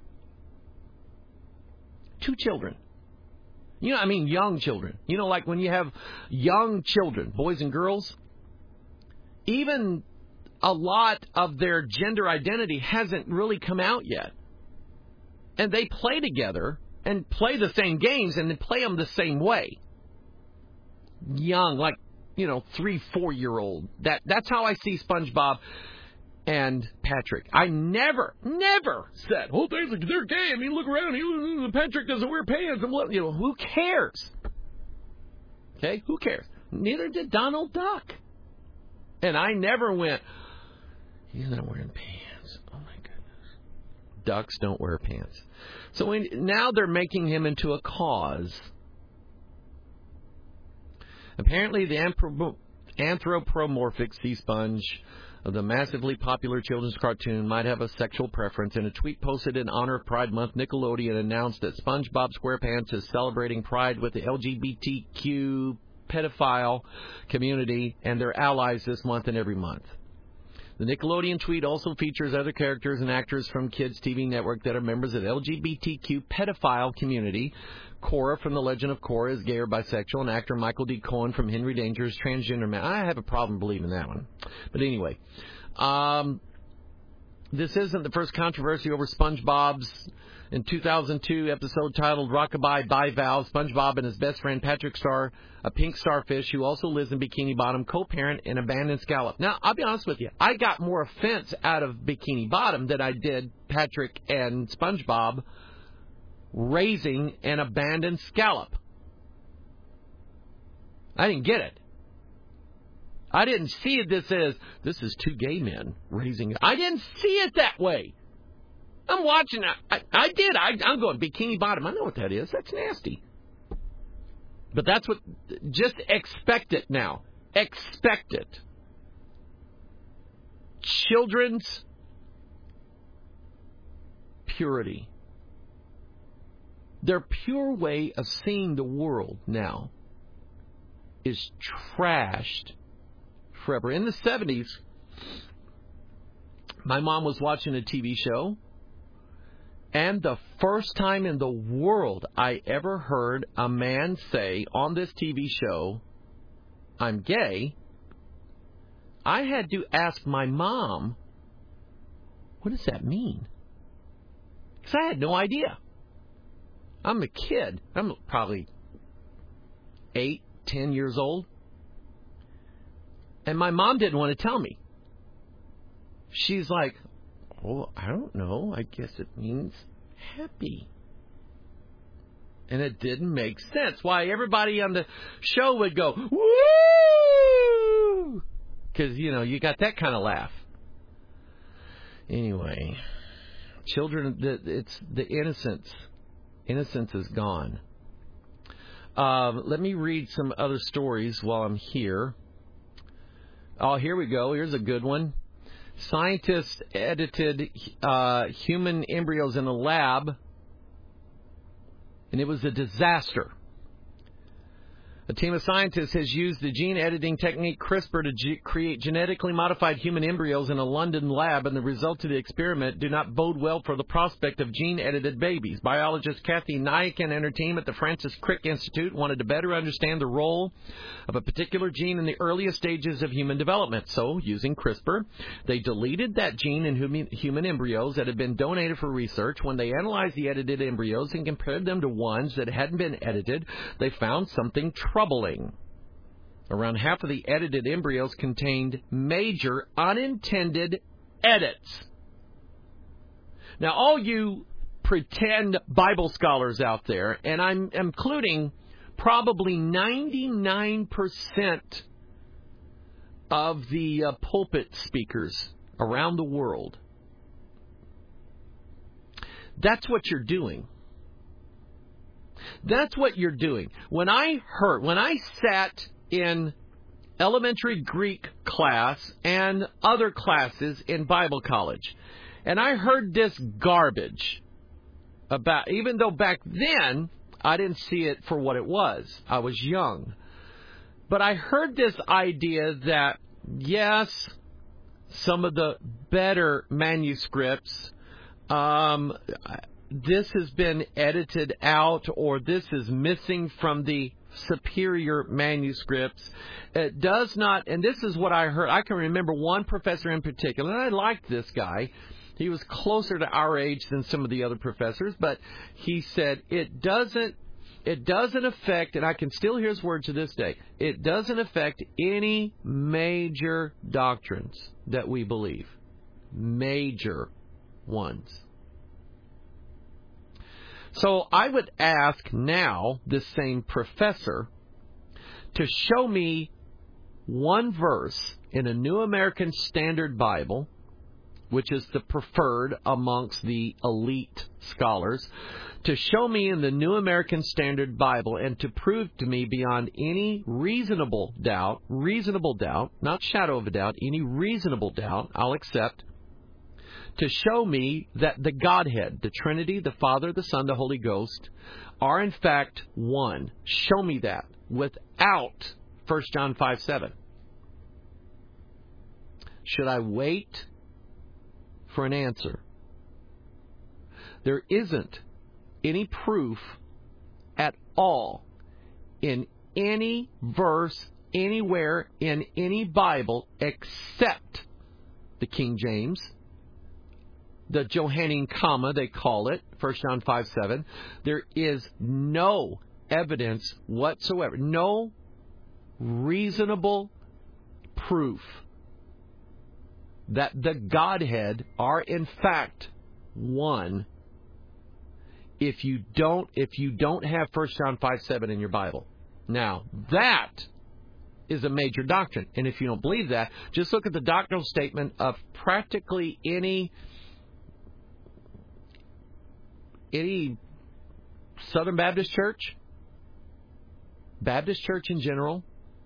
Two children. You know, I mean, young children. You know, like when you have young children, boys and girls, even a lot of their gender identity hasn't really come out yet. And they play together and play the same games and they play them the same way. Young, like, you know, three, four-year-old. That, that's how I see SpongeBob and Patrick. I never, never said, oh, they're, they're gay. I mean, look around. He, Patrick doesn't wear pants. And, you know, who cares? Okay, who cares? Neither did Donald Duck. And I never went, he's not wearing pants. Oh, my goodness. Ducks don't wear pants. So when, now they're making him into a cause. Apparently, the anthropo- anthropomorphic sea sponge of the massively popular children's cartoon might have a sexual preference. In a tweet posted in honor of Pride Month, Nickelodeon announced that SpongeBob SquarePants is celebrating Pride with the L G B T Q pedophile community and their allies this month and every month. The Nickelodeon tweet also features other characters and actors from Kids T V Network that are members of the L G B T Q pedophile community. Korra from The Legend of Korra is gay or bisexual, and actor Michael D. Cohen from Henry Danger is transgender man. I have a problem believing that one. But anyway, um, this isn't the first controversy over SpongeBob's in two thousand two episode titled Rockabye Bivalve. SpongeBob and his best friend Patrick Star, a pink starfish who also lives in Bikini Bottom, co-parent an abandoned scallop. Now, I'll be honest with you. I got more offense out of Bikini Bottom than I did Patrick and SpongeBob raising an abandoned scallop. I didn't get it. I didn't see this as, this is two gay men raising it. I didn't see it that way. I'm watching it. I, I did. I, I'm going, Bikini Bottom. I know what that is. That's nasty. But that's what, just expect it now. Expect it. Children's purity. Their pure way of seeing the world now is trashed forever. In the seventies, my mom was watching a T V show, and the first time in the world I ever heard a man say on this T V show, I'm gay, I had to ask my mom, what does that mean? Because I had no idea. I'm a kid. I'm probably eight, ten years old. And my mom didn't want to tell me. She's like, oh, I don't know. I guess it means happy. And it didn't make sense. Why everybody on the show would go, woo! Because, you know, you got that kind of laugh. Anyway, children, it's the innocence. Innocence is gone. Uh, let me read some other stories while I'm here. Oh, here we go. Here's a good one. Scientists edited uh, human embryos in a lab, and it was a disaster. A team of scientists has used the gene editing technique CRISPR to ge- create genetically modified human embryos in a London lab, and the results of the experiment do not bode well for the prospect of gene-edited babies. Biologist Kathy Nyakin and her team at the Francis Crick Institute wanted to better understand the role of a particular gene in the earliest stages of human development. So, using CRISPR, they deleted that gene in human, human embryos that had been donated for research. When they analyzed the edited embryos and compared them to ones that hadn't been edited, they found something troubling. Troubling. Around half of the edited embryos contained major unintended edits. Now, all you pretend Bible scholars out there, and I'm including probably ninety-nine percent of the uh, pulpit speakers around the world. That's what you're doing. That's what you're doing. When I heard, when I sat in elementary Greek class and other classes in Bible college, and I heard this garbage about, even though back then I didn't see it for what it was. I was young. But I heard this idea that, yes, some of the better manuscripts, um, this has been edited out, or this is missing from the superior manuscripts. It does not, and this is what I heard. I can remember one professor in particular, and I liked this guy. He was closer to our age than some of the other professors, but he said it doesn't It doesn't affect, and I can still hear his words to this day, it doesn't affect any major doctrines that we believe. Major ones. So I would ask now this same professor to show me one verse in a New American Standard Bible, which is the preferred amongst the elite scholars, to show me in the New American Standard Bible and to prove to me beyond any reasonable doubt, reasonable doubt, not shadow of a doubt, any reasonable doubt, I'll accept, to show me that the Godhead, the Trinity, the Father, the Son, the Holy Ghost, are in fact one. Show me that without First John five seven. Should I wait for an answer? There isn't any proof at all in any verse anywhere in any Bible except the King James, the Johannine comma, they call it, First John five seven. There is no evidence whatsoever, no reasonable proof that the Godhead are in fact one if you don't if you don't have First John five seven in your Bible. Now, that is a major doctrine. And if you don't believe that, just look at the doctrinal statement of practically any any Southern Baptist church, Baptist church in general.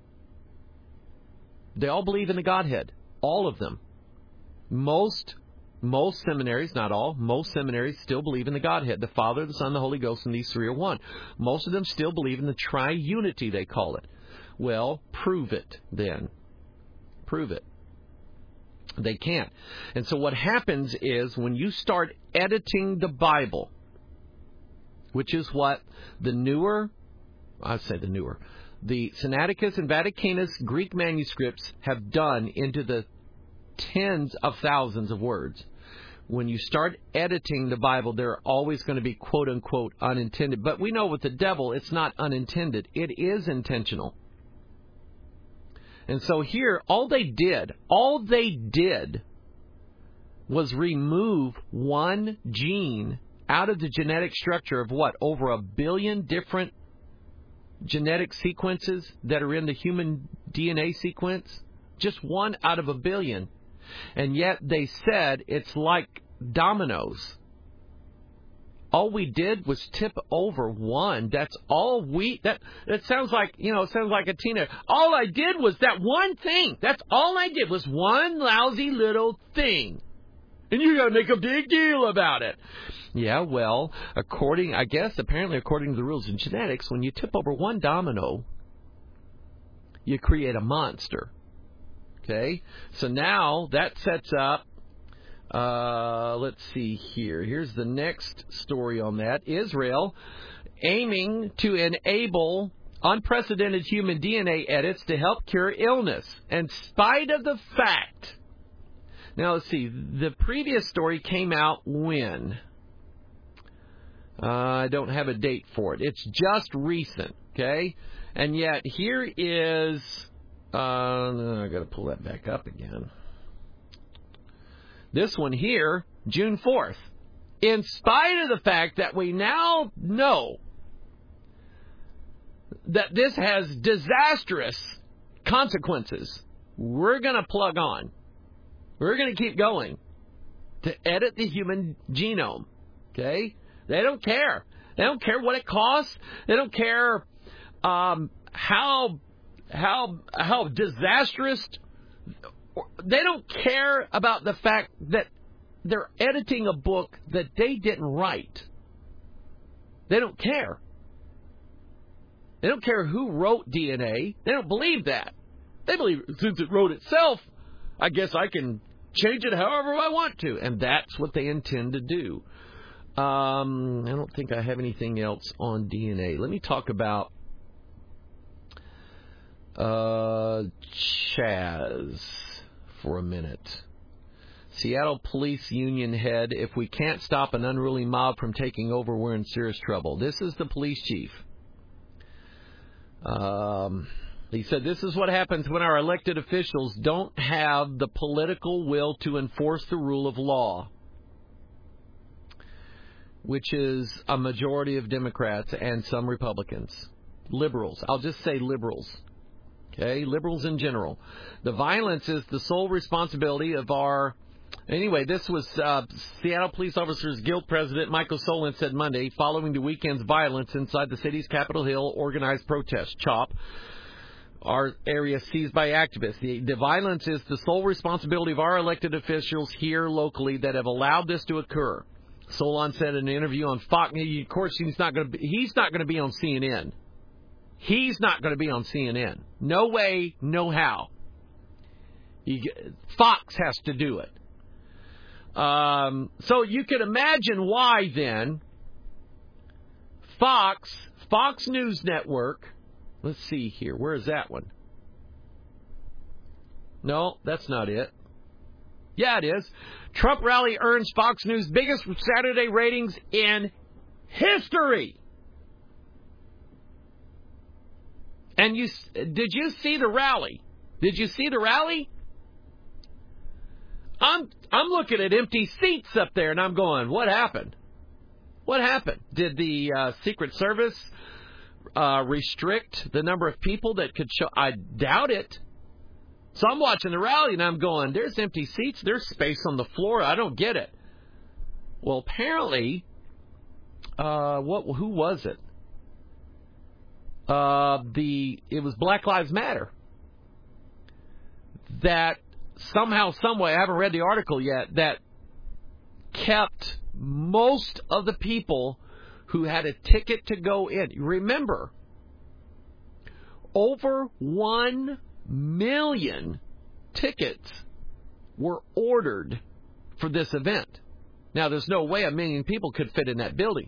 They all believe in the Godhead. All of them. Most Most seminaries, not all, most seminaries still believe in the Godhead. The Father, the Son, the Holy Ghost, and these three are one. Most of them still believe in the triunity, they call it. Well, prove it then. Prove it. They can't. And so what happens is when you start editing the Bible, which is what the newer, I'd say the newer, the Sinaiticus and Vaticanus Greek manuscripts have done into the tens of thousands of words. When you start editing the Bible, there are always going to be quote-unquote unintended. But we know with the devil, it's not unintended. It is intentional. And so here, all they did, all they did was remove one gene out of the genetic structure of what? Over a billion different genetic sequences that are in the human D N A sequence. Just one out of a billion. And yet they said it's like dominoes. All we did was tip over one. That's all we... That that sounds like, you know, it sounds like a teenager. All I did was that one thing. That's all I did was one lousy little thing. And you got to make a big deal about it. Yeah, well, according, I guess, apparently according to the rules of genetics, when you tip over one domino, you create a monster. Okay, so now that sets up, uh, let's see here. Here's the next story on that. Israel aiming to enable unprecedented human D N A edits to help cure illness, in spite of the fact. Now, let's see. The previous story came out when? Uh, I don't have a date for it. It's just recent, okay? And yet here is... Uh, I got to pull that back up again. This one here, June fourth. In spite of the fact that we now know that this has disastrous consequences, we're going to plug on. We're going to keep going to edit the human genome. Okay? They don't care. They don't care what it costs. They don't care um, how how how disastrous. They don't care about the fact that they're editing a book that they didn't write. They don't care. They don't care who wrote D N A. They don't believe that. They believe since it wrote itself, I guess I can change it however I want to. And that's what they intend to do. Um, I don't think I have anything else on D N A. Let me talk about uh, Chaz for a minute. Seattle Police Union head, if we can't stop an unruly mob from taking over, we're in serious trouble. This is the police chief. Um, he said, this is what happens when our elected officials don't have the political will to enforce the rule of law, which is a majority of Democrats and some Republicans. Liberals. I'll just say liberals. Okay? Liberals in general. The violence is the sole responsibility of our... Anyway, this was uh, Seattle Police Officers Guild President Michael Solon said Monday, following the weekend's violence inside the city's Capitol Hill organized protest, CHOP, our area seized by activists. The, the violence is the sole responsibility of our elected officials here locally that have allowed this to occur. Solon said in an interview on Fox. Of course, he's not going to be, he's not going to be on C N N. He's not going to be on C N N. No way, no how. He, Fox has to do it. Um, so you can imagine why then Fox, Fox News Network, let's see here, where is that one? No, that's not it. Yeah, it is. Trump rally earns Fox News biggest Saturday ratings in history. And you did you see the rally? Did you see the rally? I'm I'm looking at empty seats up there, and I'm going, what happened? What happened? Did the uh, Secret Service uh, restrict the number of people that could show? I doubt it. So I'm watching the rally, and I'm going, there's empty seats. There's space on the floor. I don't get it. Well, apparently, uh, what? Who was it? Uh, the it was Black Lives Matter. That somehow, some way, I haven't read the article yet, that kept most of the people who had a ticket to go in. Remember, over one million tickets were ordered for this event. Now, there's no way a million people could fit in that building.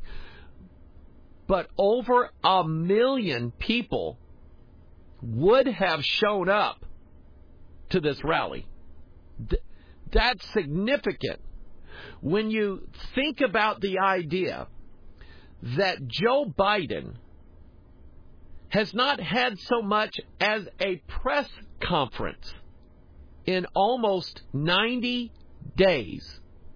But over a million people would have shown up to this rally. Th- that's significant. When you think about the idea that Joe Biden has not had so much as a press conference in almost ninety days.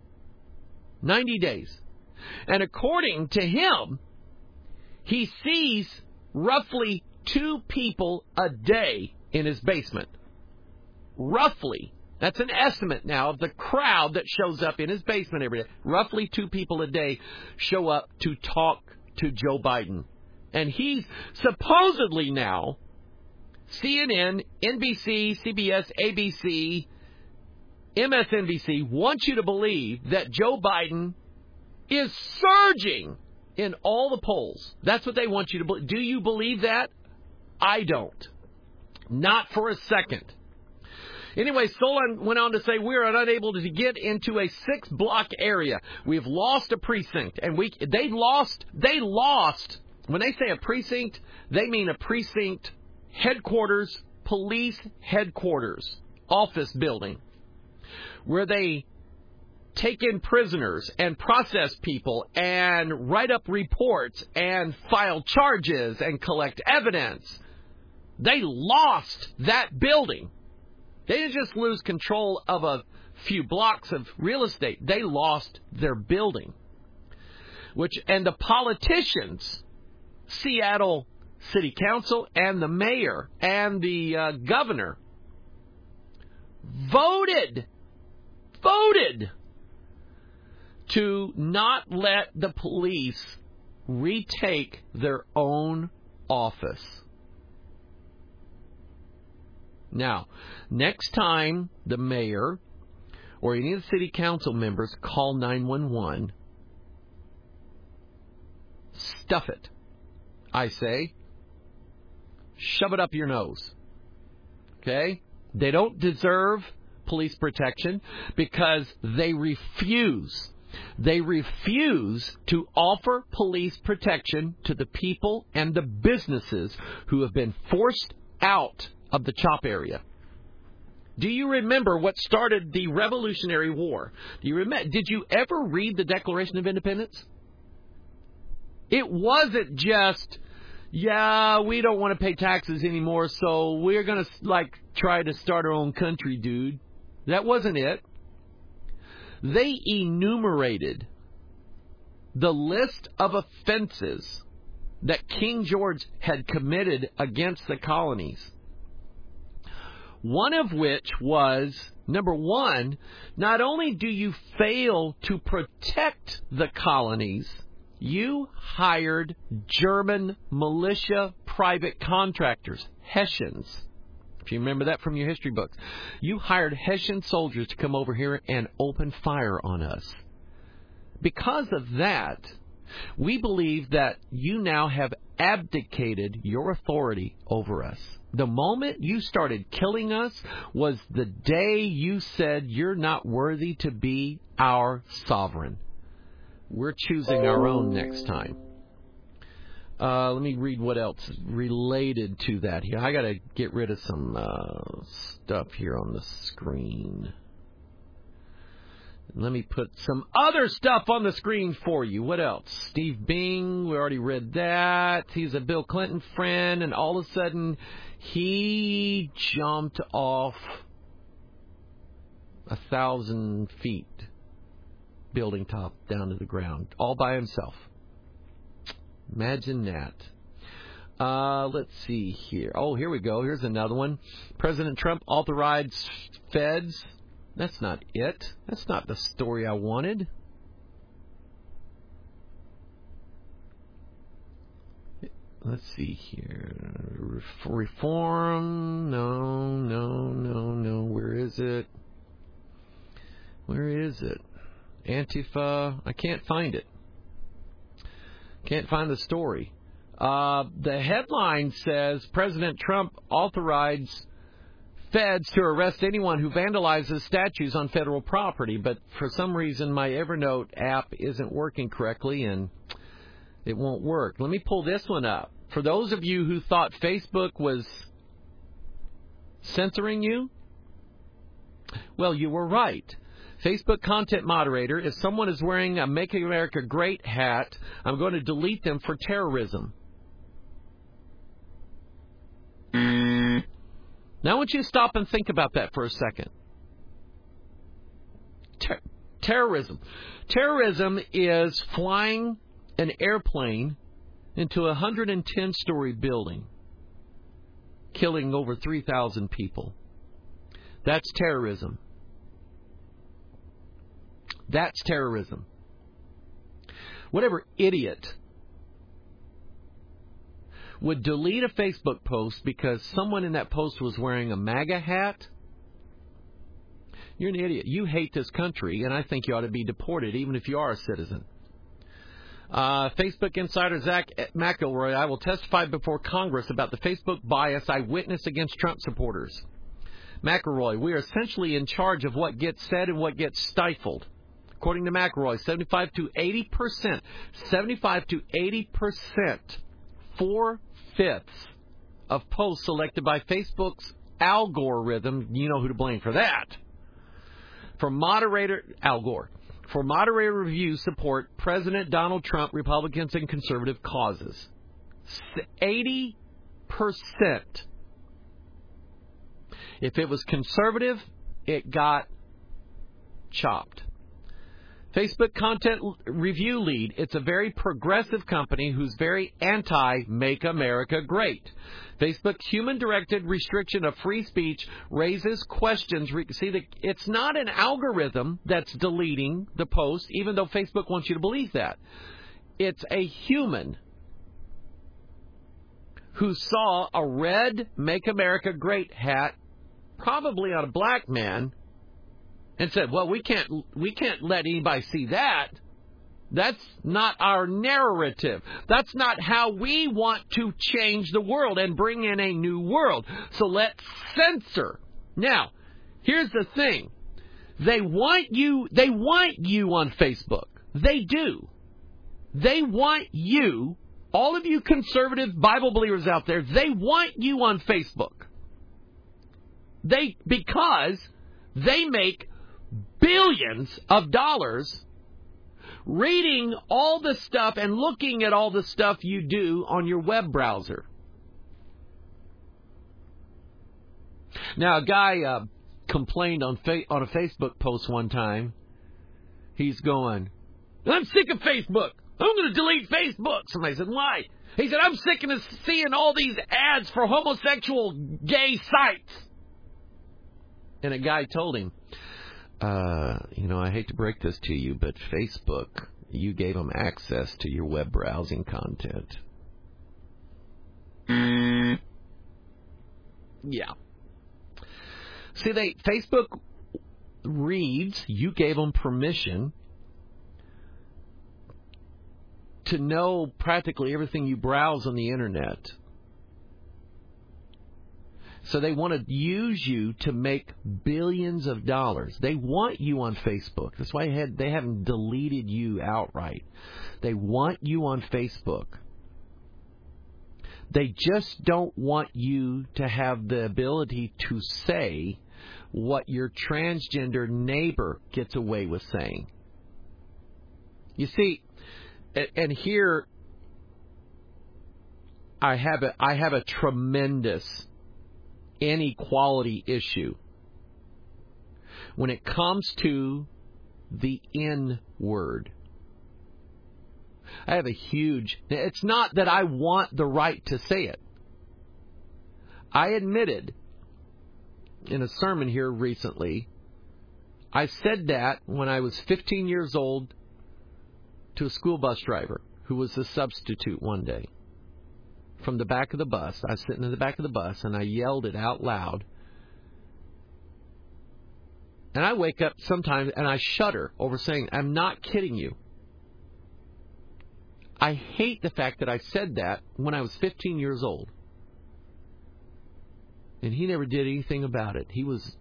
ninety days. And according to him, he sees roughly two people a day in his basement. Roughly. That's an estimate now of the crowd that shows up in his basement every day. Roughly two people a day show up to talk to Joe Biden. And he's supposedly now, C N N, N B C, C B S, A B C, M S N B C want you to believe that Joe Biden is surging in all the polls. That's what they want you to believe. Do you believe that? I don't. Not for a second. Anyway, Solon went on to say, we are unable to get into a six-block area. We've lost a precinct. And we they lost, they lost, when they say a precinct, they mean a precinct headquarters, police headquarters, office building, where they take in prisoners and process people and write up reports and file charges and collect evidence. They lost that building. They didn't just lose control of a few blocks of real estate. They lost their building. Which and the politicians, Seattle City Council and the mayor and the uh, governor, voted voted to not let the police retake their own office. Now, next time the mayor or any of the city council members call nine one one, stuff it. I say, shove it up your nose. Okay? They don't deserve police protection because they refuse. They refuse to offer police protection to the people and the businesses who have been forced out of the CHOP area. Do you remember what started the Revolutionary War? Do you remember? Did you ever read the Declaration of Independence? It wasn't just, yeah, we don't want to pay taxes anymore, so we're going to, like, try to start our own country, dude. That wasn't it. They enumerated the list of offenses that King George had committed against the colonies. One of which was, number one, not only do you fail to protect the colonies, you hired German militia private contractors, Hessians. If you remember that from your history books. You hired Hessian soldiers to come over here and open fire on us. Because of that, we believe that you now have abdicated your authority over us. The moment you started killing us was the day you said you're not worthy to be our sovereign. We're choosing our own next time. Uh, let me read what else is related to that here. I got to get rid of some uh, stuff here on the screen. Let me put some other stuff on the screen for you. What else? Steve Bing, we already read that. He's a Bill Clinton friend, and all of a sudden he jumped off a thousand feet building top down to the ground, all by himself. Imagine that. Uh, let's see here. Oh, here we go. Here's another one. President Trump authorized feds. That's not it. That's not the story I wanted. Let's see here. Reform. No, no, no, no. Where is it? Where is it? Antifa. I can't find it. Can't find the story. Uh, the headline says President Trump authorized feds to arrest anyone who vandalizes statues on federal property, but for some reason my Evernote app isn't working correctly and it won't work. Let me pull this one up. For those of you who thought Facebook was censoring you, well, you were right. Facebook content moderator, if someone is wearing a Make America Great hat, I'm going to delete them for terrorism. Now I want you to stop and think about that for a second. Ter- terrorism. Terrorism is flying an airplane into a one hundred ten story building, killing over three thousand people. That's terrorism. That's terrorism. Whatever idiot would delete a Facebook post because someone in that post was wearing a MAGA hat, you're an idiot. You hate this country, and I think you ought to be deported, even if you are a citizen. Uh, Facebook insider Zach McElroy, I will testify before Congress about the Facebook bias I witness against Trump supporters. McElroy, we are essentially in charge of what gets said and what gets stifled. According to McElroy, seventy-five to eighty percent, seventy-five to eighty percent, four-fifths of posts selected by Facebook's algorithm, you know who to blame for that, for moderator, Al Gore, for moderator review support President Donald Trump, Republicans, and conservative causes. eighty percent. If it was conservative, it got chopped. Facebook Content Review Lead. It's a very progressive company who's very anti-Make America Great. Facebook's human-directed restriction of free speech raises questions. See, the, it's not an algorithm that's deleting the post, even though Facebook wants you to believe that. It's a human who saw a red Make America Great hat, probably on a black man, and said, well, we can't we can't let anybody see that. That's not our narrative. That's not how we want to change the world and bring in a new world. So let's censor. Now, here's the thing. They want you they want you on Facebook. They do. They want you, all of you conservative Bible believers out there, they want you on Facebook. They because they make billions of dollars reading all the stuff and looking at all the stuff you do on your web browser. Now, a guy uh, complained on fa- on a Facebook post one time. He's going, I'm sick of Facebook. I'm going to delete Facebook. Somebody said, why? He said, I'm sick of seeing all these ads for homosexual gay sites. And a guy told him, uh, you know, I hate to break this to you, but Facebook, you gave them access to your web browsing content. Mm. Yeah. See, they Facebook reads, you gave them permission to know practically everything you browse on the internet. So they want to use you to make billions of dollars. They want you on Facebook. That's why they, had, they haven't deleted you outright. They want you on Facebook. They just don't want you to have the ability to say what your transgender neighbor gets away with saying. You see, and here I have a, I have a tremendous inequality issue when it comes to the N word. I have a huge... It's not that I want the right to say it. I admitted in a sermon here recently, I said that when I was fifteen years old to a school bus driver who was a substitute one day. From the back of the bus, I was sitting in the back of the bus, and I yelled it out loud. And I wake up sometimes, and I shudder over saying, I'm not kidding you. I hate the fact that I said that when I was fifteen years old. And he never did anything about it. He was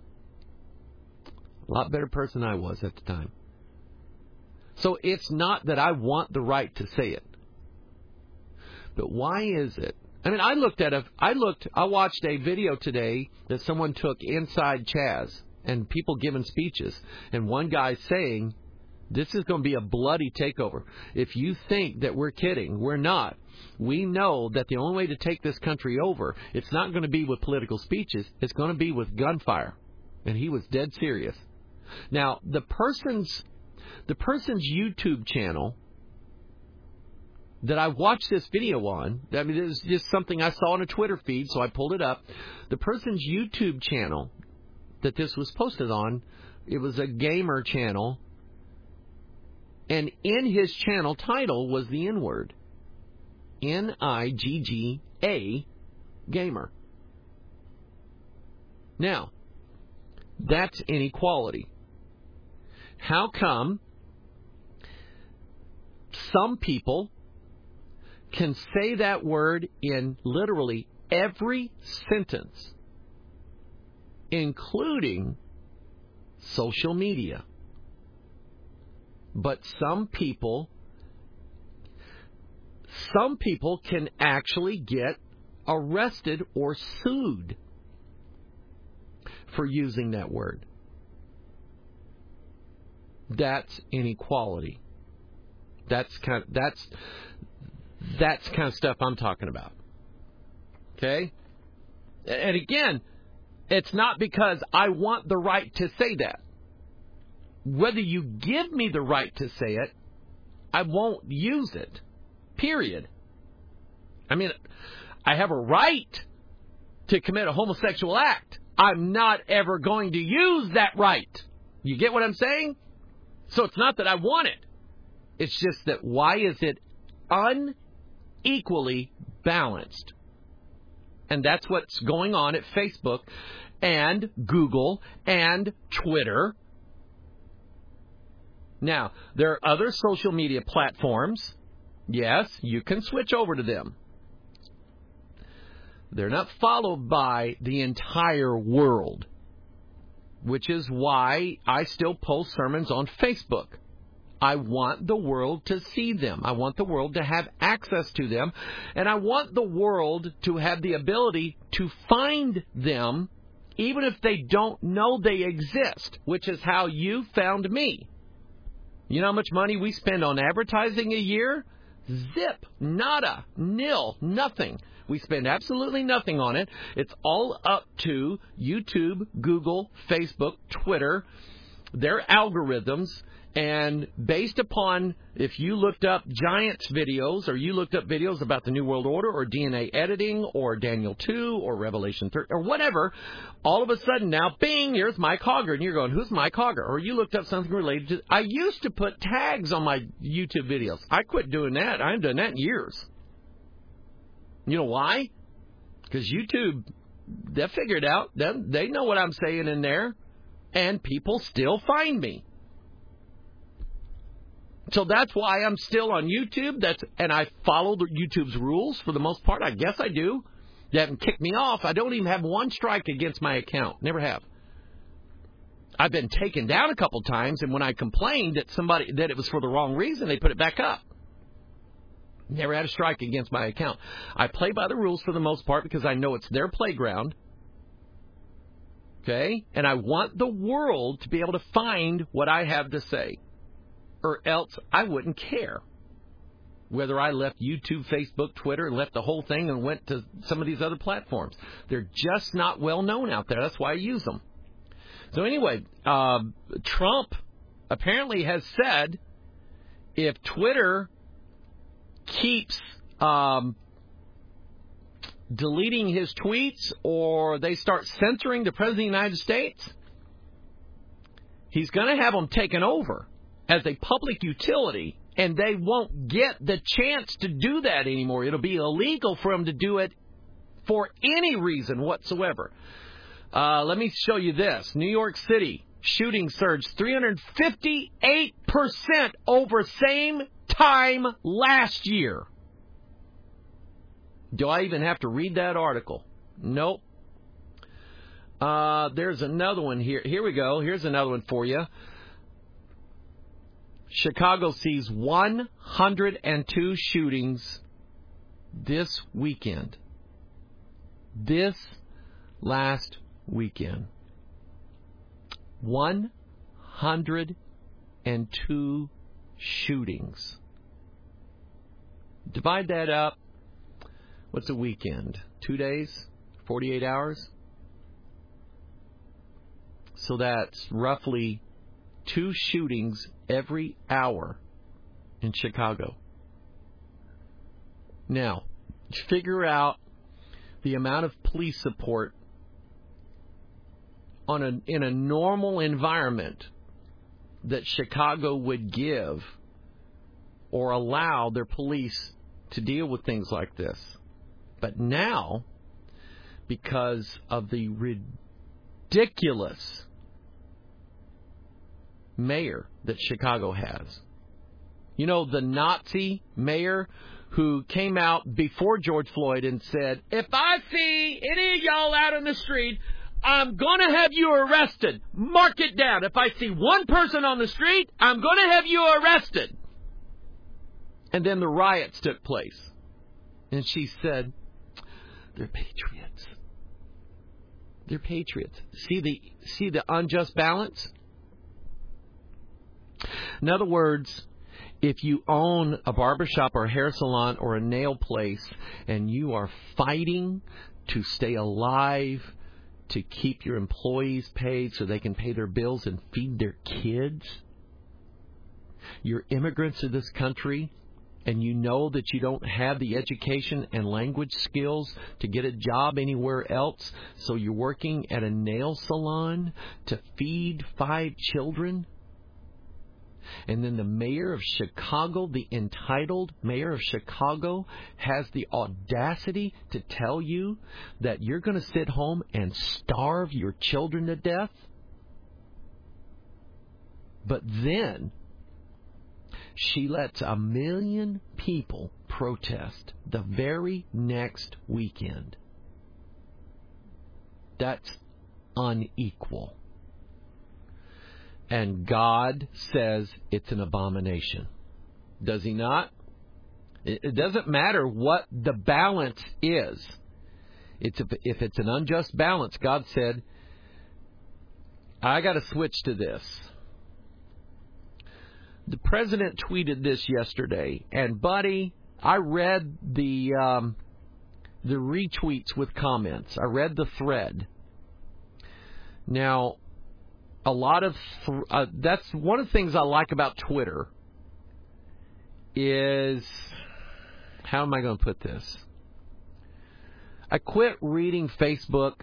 a lot better person than I was at the time. So it's not that I want the right to say it. But why is it? I mean, I looked at a, I looked, I watched a video today that someone took inside Chaz and people giving speeches. And one guy saying, this is going to be a bloody takeover. If you think that we're kidding, we're not. We know that the only way to take this country over, it's not going to be with political speeches. It's going to be with gunfire. And he was dead serious. Now, the person's, the person's YouTube channel that I watched this video on, I mean, it was just something I saw on a Twitter feed, so I pulled it up. The person's YouTube channel that this was posted on, it was a gamer channel, and in his channel title was the N-word. N I G G A, gamer. Now, that's inequality. How come some people can say that word in literally every sentence, including social media, but some people some people can actually get arrested or sued for using that word? That's inequality. That's kind of, that's that's kind of stuff I'm talking about. Okay? And again, it's not because I want the right to say that. whether you give me the right to say it, I won't use it. Period. I mean, I have a right to commit a homosexual act. I'm not ever going to use that right. You get what I'm saying? So it's not that I want it. It's just that why is it unequally balanced? And that's what's going on at Facebook and Google and Twitter. Now, there are other social media platforms. Yes, you can switch over to them. They're not followed by the entire world, which is why I still post sermons on Facebook. I want the world to see them. I want the world to have access to them. And I want the world to have the ability to find them, even if they don't know they exist, which is how you found me. You know how much money we spend on advertising a year? Zip, nada, nil, nothing. We spend absolutely nothing on it. It's all up to YouTube, Google, Facebook, Twitter, their algorithms. And based upon, if you looked up Giants videos, or you looked up videos about the New World Order, or D N A editing, or Daniel two, or Revelation three, or whatever, all of a sudden now, bing, here's Mike Hogger. And you're going, who's Mike Hogger? Or you looked up something related to... I used to put tags on my YouTube videos. I quit doing that. I haven't done that in years. You know why? Because YouTube, they figured out. They, they know what I'm saying in there. And people still find me. So that's why I'm still on YouTube. That's and I follow the YouTube's rules for the most part. I guess I do. They haven't kicked me off. I don't even have one strike against my account. Never have. I've been taken down a couple times, and when I complained that somebody that it was for the wrong reason, they put it back up. Never had a strike against my account. I play by the rules for the most part because I know it's their playground. Okay? And I want the world to be able to find what I have to say. Or else I wouldn't care whether I left YouTube, Facebook, Twitter, and left the whole thing and went to some of these other platforms. They're just not well known out there. That's why I use them. So anyway, uh, Trump apparently has said if Twitter keeps um, deleting his tweets or they start censoring the President of the United States, he's going to have them taken over as a public utility, and they won't get the chance to do that anymore. It'll be illegal for them to do it for any reason whatsoever. Uh, let me show you this. New York City shooting surge three hundred fifty-eight percent over same time last year. Do I even have to read that article? Nope. Uh, there's another one here. Here we go. Here's another one for you. Chicago sees one hundred two shootings this weekend. This last weekend. one hundred two shootings. Divide that up. What's a weekend? Two days? forty-eight hours? So that's roughly two shootings every hour in Chicago. Now, figure out the amount of police support on a, in a normal environment that Chicago would give or allow their police to deal with things like this. But now, because of the ridiculous mayor that Chicago has. You know, the Nazi mayor who came out before George Floyd and said, if I see any of y'all out in the street, I'm going to have you arrested. Mark it down. If I see one person on the street, I'm going to have you arrested. And then the riots took place. And she said, they're patriots. They're patriots. See the, see the unjust balance? In other words, if you own a barbershop or a hair salon or a nail place and you are fighting to stay alive, to keep your employees paid so they can pay their bills and feed their kids. You're immigrants to this country, and you know that you don't have the education and language skills to get a job anywhere else, so you're working at a nail salon to feed five children. And then the mayor of Chicago, the entitled mayor of Chicago, has the audacity to tell you that you're going to sit home and starve your children to death. But then she lets a million people protest the very next weekend. That's unequal. And God says it's an abomination. Does He not? It doesn't matter what the balance is. It's if, if it's an unjust balance, God said, I got to switch to this. The president tweeted this yesterday, and buddy, I read the um, the retweets with comments. I read the thread. Now, a lot of th- uh, that's one of the things I like about Twitter is, how am I going to put this? I quit reading Facebook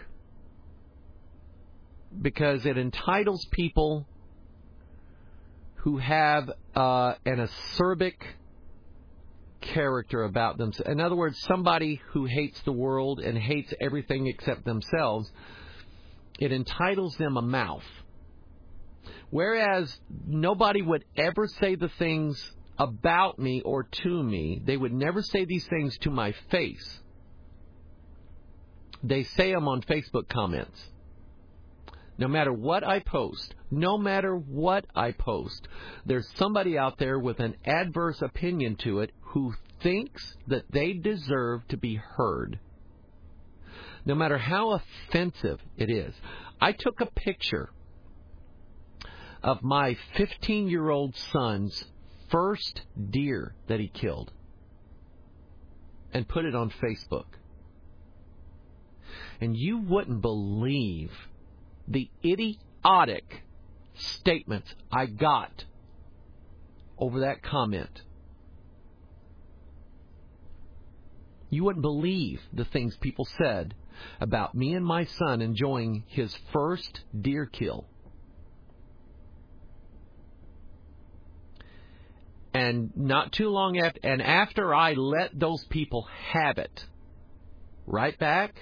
because it entitles people who have uh, an acerbic character about them. In other words, somebody who hates the world and hates everything except themselves. It entitles them a mouth. Whereas nobody would ever say the things about me or to me. They would never say these things to my face. They say them on Facebook comments. No matter what I post, no matter what I post, there's somebody out there with an adverse opinion to it who thinks that they deserve to be heard. No matter how offensive it is. I took a picture of my fifteen-year-old son's first deer that he killed and put it on Facebook. And you wouldn't believe the idiotic statements I got over that comment. You wouldn't believe the things people said about me and my son enjoying his first deer kill. And not too long after, and after I let those people have it, right back,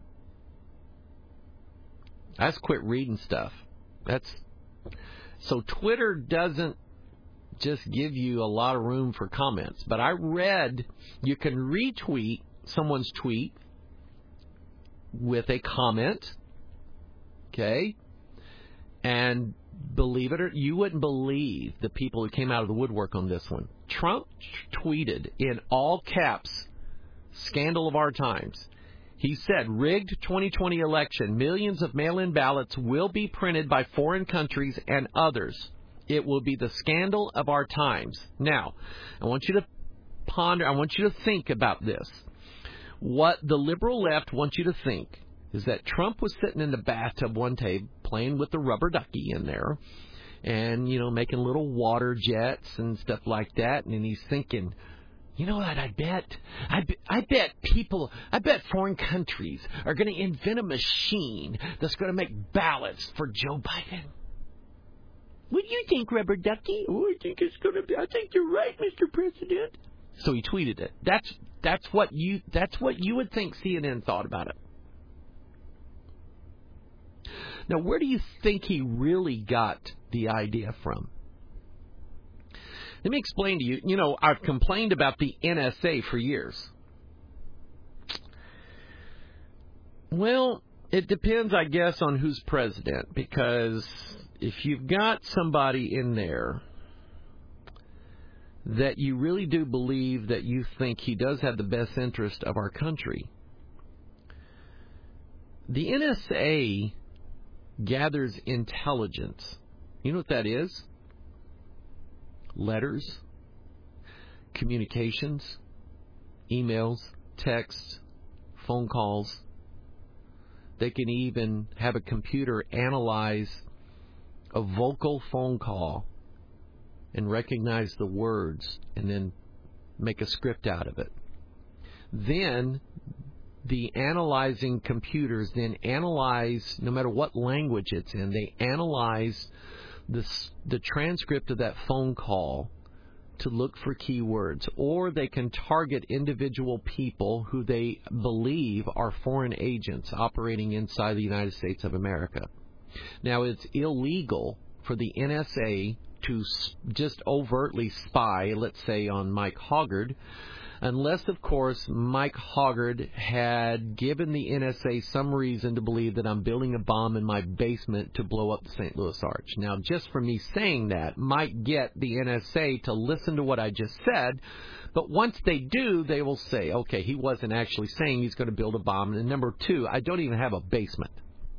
I just quit reading stuff. That's so Twitter doesn't just give you a lot of room for comments. But I read you can retweet someone's tweet with a comment, okay? And believe it or you wouldn't believe the people who came out of the woodwork on this one. Trump tweeted in all caps, "Scandal of our times." He said, rigged twenty twenty election, millions of mail-in ballots will be printed by foreign countries and others. It will be the scandal of our times. Now, I want you to ponder, I want you to think about this. What the liberal left wants you to think is that Trump was sitting in the bathtub one day playing with the rubber ducky in there and, you know, making little water jets and stuff like that. And he's thinking, you know what, I bet, I, be, I bet people, I bet foreign countries are going to invent a machine that's going to make ballots for Joe Biden. What do you think, Rubber Ducky? Oh, I think it's going to be, I think you're right, Mister President. So he tweeted it. That's, that's what you, that's what you would think C N N thought about it. Now, where do you think he really got the idea from? Let me explain to you. You know, I've complained about the N S A for years. Well, it depends, I guess, on who's president. Because if you've got somebody in there that you really do believe that you think he does have the best interest of our country, the N S A gathers intelligence. You know what that is? Letters, communications, emails, texts, phone calls. They can even have a computer analyze a vocal phone call and recognize the words and then make a script out of it. Then the analyzing computers then analyze, no matter what language it's in, they analyze the, the transcript of that phone call to look for keywords, or they can target individual people who they believe are foreign agents operating inside the United States of America. Now, it's illegal for the N S A to just overtly spy, let's say, on Mike Hoggard, unless, of course, Mike Hoggard had given the N S A some reason to believe that I'm building a bomb in my basement to blow up the Saint Louis Arch. Now, just for me saying that might get the N S A to listen to what I just said, but once they do, they will say, okay, he wasn't actually saying he's going to build a bomb. And number two, I don't even have a basement.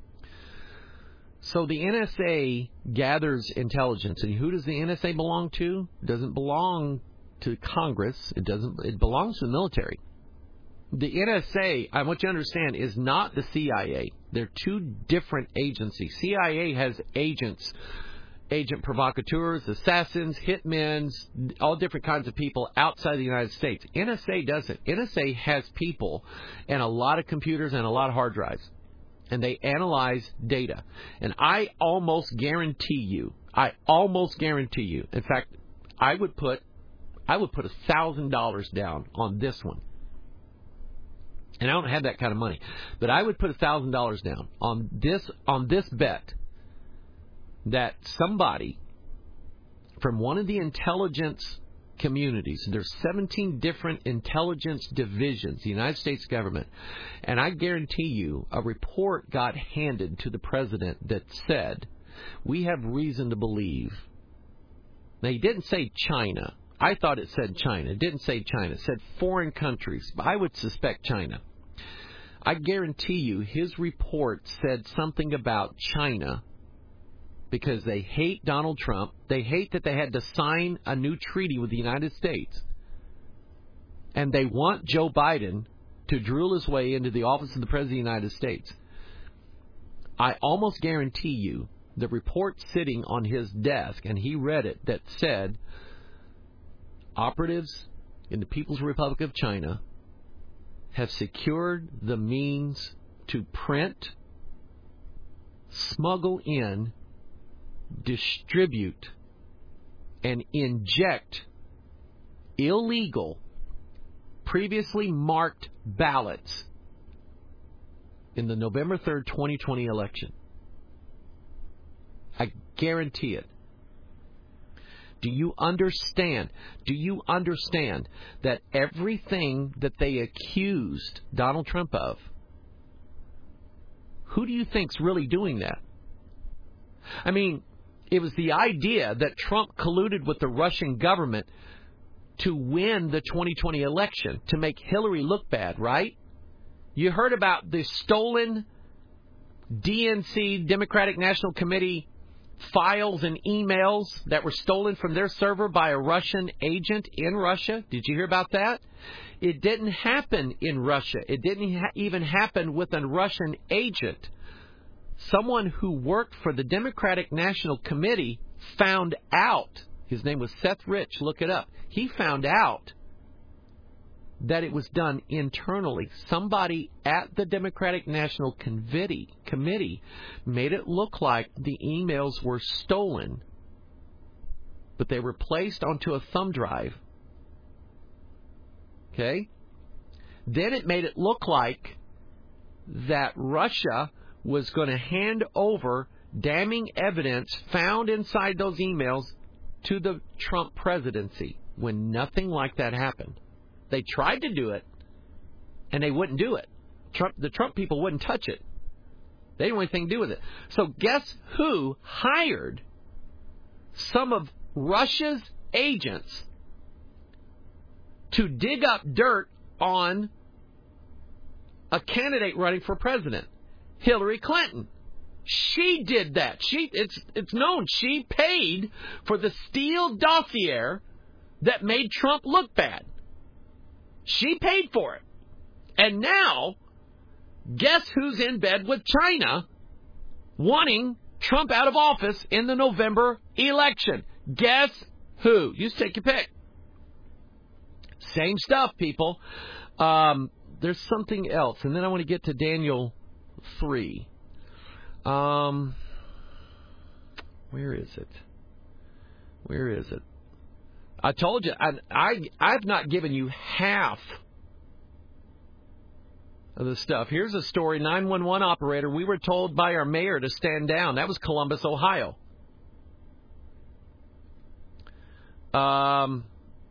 So the N S A gathers intelligence. And who does the N S A belong to? It doesn't belong to Congress. It doesn't. It belongs to the military. The N S A, I want you to understand, is not the C I A. They're two different agencies. C I A has agents, agent provocateurs, assassins, hitmen, all different kinds of people outside the United States. N S A doesn't. N S A has people and a lot of computers and a lot of hard drives. And they analyze data. And I almost guarantee you, I almost guarantee you, in fact, I would put I would put one thousand dollars down on this one. And I don't have that kind of money. But I would put one thousand dollars down on this on this bet that somebody from one of the intelligence communities, there's seventeen different intelligence divisions, the United States government, and I guarantee you a report got handed to the president that said, we have reason to believe. Now, he didn't say China. I thought it said China. It didn't say China. It said foreign countries. I would suspect China. I guarantee you his report said something about China because they hate Donald Trump. They hate that they had to sign a new treaty with the United States. And they want Joe Biden to drill his way into the office of the President of the United States. I almost guarantee you the report sitting on his desk, and he read it, that said operatives in the People's Republic of China have secured the means to print, smuggle in, distribute, and inject illegal, previously marked ballots in the November third, twenty twenty election. I guarantee it. Do you understand? Do you understand that everything that they accused Donald Trump of, who do you think's really doing that? I mean, it was the idea that Trump colluded with the Russian government to win the twenty twenty election, to make Hillary look bad, right? You heard about the stolen D N C, Democratic National Committee, files and emails that were stolen from their server by a Russian agent in Russia. Did you hear about that? It didn't happen in Russia. It didn't ha- even happen with a Russian agent. Someone who worked for the Democratic National Committee found out. His name was Seth Rich. Look it up. He found out that it was done internally. Somebody at the Democratic National Committee, committee made it look like the emails were stolen, but they were placed onto a thumb drive. Okay? Then it made it look like that Russia was going to hand over damning evidence found inside those emails to the Trump presidency, when nothing like that happened. They tried to do it, and they wouldn't do it. Trump, the Trump people wouldn't touch it. They didn't want anything to do with it. So guess who hired some of Russia's agents to dig up dirt on a candidate running for president? Hillary Clinton. She did that. She it's it's known. She paid for the Steele dossier that made Trump look bad. She paid for it. And now Guess who's in bed with China wanting Trump out of office in the November election? Guess who? You just take your pick. Same stuff, people. Um, there's something else, and then I want to get to Daniel three. Um, where is it? Where is it? I told you, I, I, I've not given you half of the stuff. Here's a story, nine one one operator. We were told by our mayor to stand down. That was Columbus, Ohio. Um,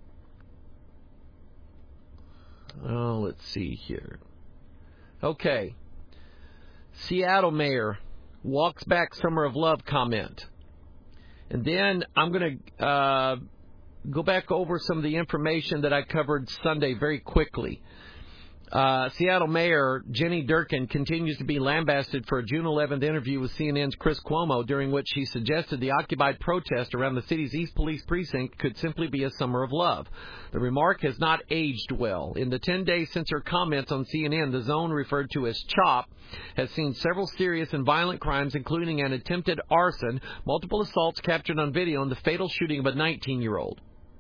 oh, let's see here. Okay. Seattle mayor walks back Summer of Love comment. And then I'm going to uh, go back over some of the information that I covered Sunday very quickly. Uh, Seattle Mayor Jenny Durkin continues to be lambasted for a June eleventh interview with C N N's Chris Cuomo, during which she suggested the occupied protest around the city's East Police Precinct could simply be a summer of love. The remark has not aged well. In the ten days since her comments on C N N, the zone referred to as CHOP has seen several serious and violent crimes, including an attempted arson, multiple assaults captured on video, and the fatal shooting of a nineteen-year-old.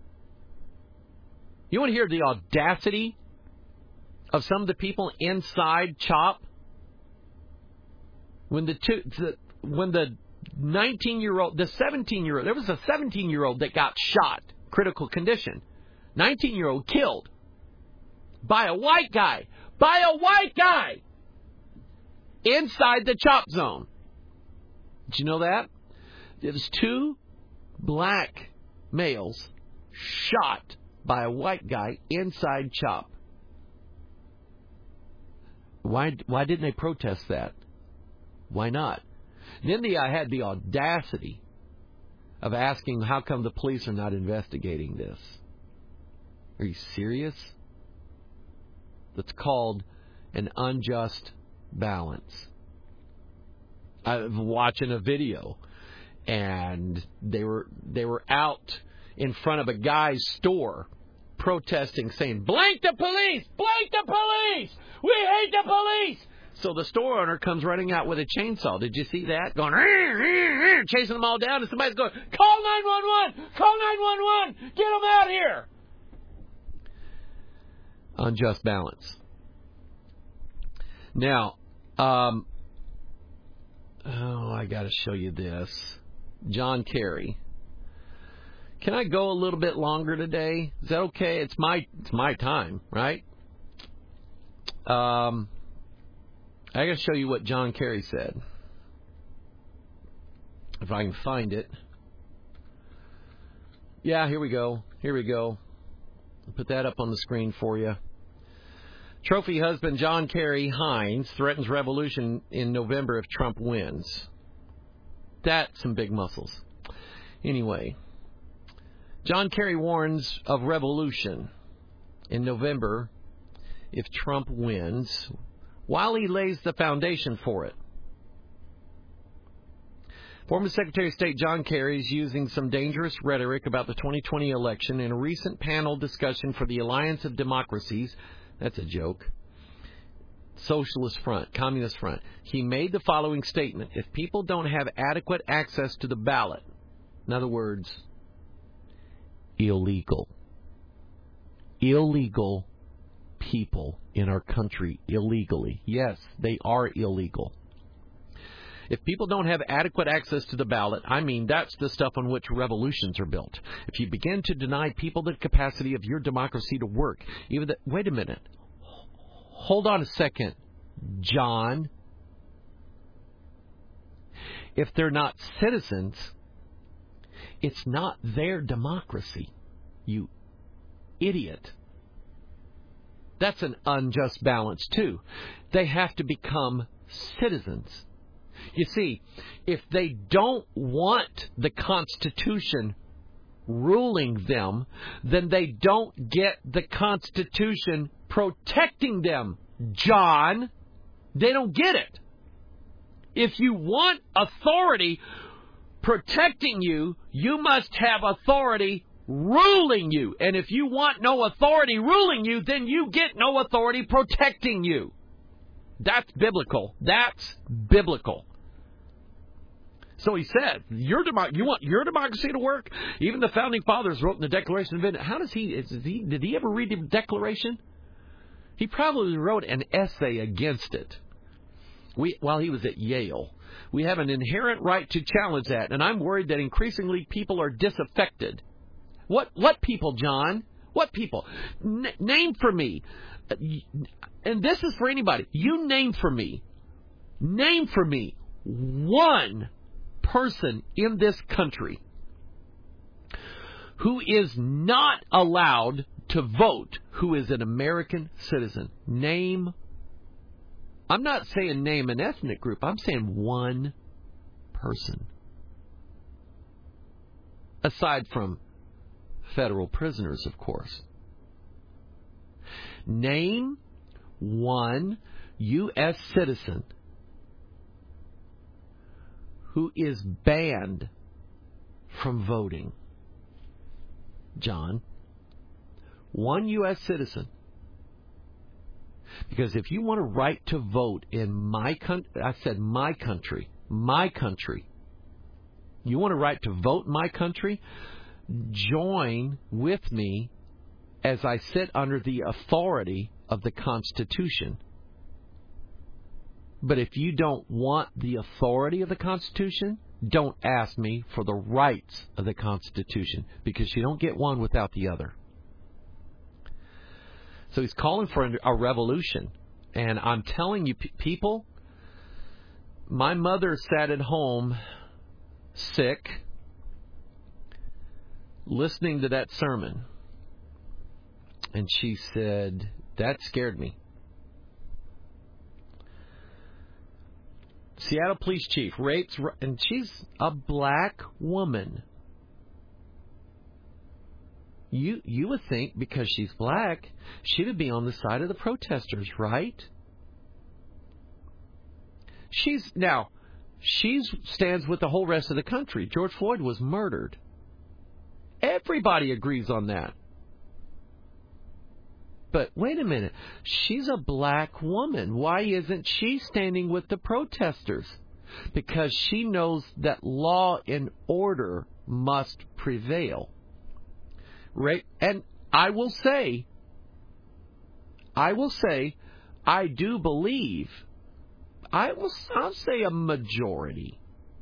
You want to hear the audacity of some of the people inside CHOP? When the two, the, when the nineteen-year-old, the seventeen-year-old, there was a seventeen-year-old that got shot, critical condition. nineteen-year-old killed by a white guy, by a white guy inside the CHOP zone. Did you know that? There was two black males shot by a white guy inside CHOP. Why why didn't they protest that? Why not? Then the, I had the audacity of asking, how come the police are not investigating this? Are you serious? That's called an unjust balance. I was watching a video, and they were they were out in front of a guy's store protesting, saying, "Blank the police! Blank the police! We hate the police!" So the store owner comes running out with a chainsaw. Did you see that? Going, "Rrr, rrr, rrr," chasing them all down, and somebody's going, "Call nine one one! Call nine one one! Get them out here!" Unjust balance. Now, um, oh, I got to show you this. John Kerry. Can I go a little bit longer today? Is that okay? It's my it's my time, right? Um, I got to show you what John Kerry said. If I can find it. Yeah, here we go. Here we go. I'll put that up on the screen for you. Trophy husband John Kerry Hines threatens revolution in November if Trump wins. That's some big muscles. Anyway, John Kerry warns of revolution in November if Trump wins, while he lays the foundation for it. Former Secretary of State John Kerry is using some dangerous rhetoric about the twenty twenty election in a recent panel discussion for the Alliance of Democracies. That's a joke. Socialist Front, Communist Front. He made the following statement: if people don't have adequate access to the ballot, in other words, illegal, illegal people in our country illegally. Yes, they are illegal. If people don't have adequate access to the ballot, I mean, that's the stuff on which revolutions are built. If you begin to deny people the capacity of your democracy to work, even the, wait a minute. Hold on a second, John. If they're not citizens, it's not their democracy, you idiot. That's an unjust balance, too. They have to become citizens. You see, if they don't want the Constitution ruling them, then they don't get the Constitution protecting them, John. They don't get it. If you want authority protecting you, you must have authority ruling you. And if you want no authority ruling you, then you get no authority protecting you. That's biblical. That's biblical. So he said, your demo- you want your democracy to work? Even the Founding Fathers wrote in the Declaration of Independence. How does he, is he, did he ever read the Declaration? He probably wrote an essay against it we, while he was at Yale. We have an inherent right to challenge that, and I'm worried that increasingly people are disaffected. What what people, John? What people? N- name for me. And this is for anybody. You name for me. Name for me one person in this country who is not allowed to vote who is an American citizen. Name. I'm not saying name an ethnic group. I'm saying one person. Aside from federal prisoners, of course. Name one U S citizen who is banned from voting. John. One U S citizen. Because if you want a right to vote in my country, I said my country, my country. You want a right to vote in my country? Join with me as I sit under the authority of the Constitution. But if you don't want the authority of the Constitution, don't ask me for the rights of the Constitution, because you don't get one without the other. So he's calling for a revolution. And I'm telling you, p- people, my mother sat at home sick, listening to that sermon. And she said, that scared me. Seattle police chief rapes, and she's a black woman. You you would think because she's black, she would be on the side of the protesters, right? She's now, she stands with the whole rest of the country. George Floyd was murdered. Everybody agrees on that. But wait a minute, she's a black woman. Why isn't she standing with the protesters? Because she knows that law and order must prevail. Right? And I will say, I will say, I do believe, I will I'll say a majority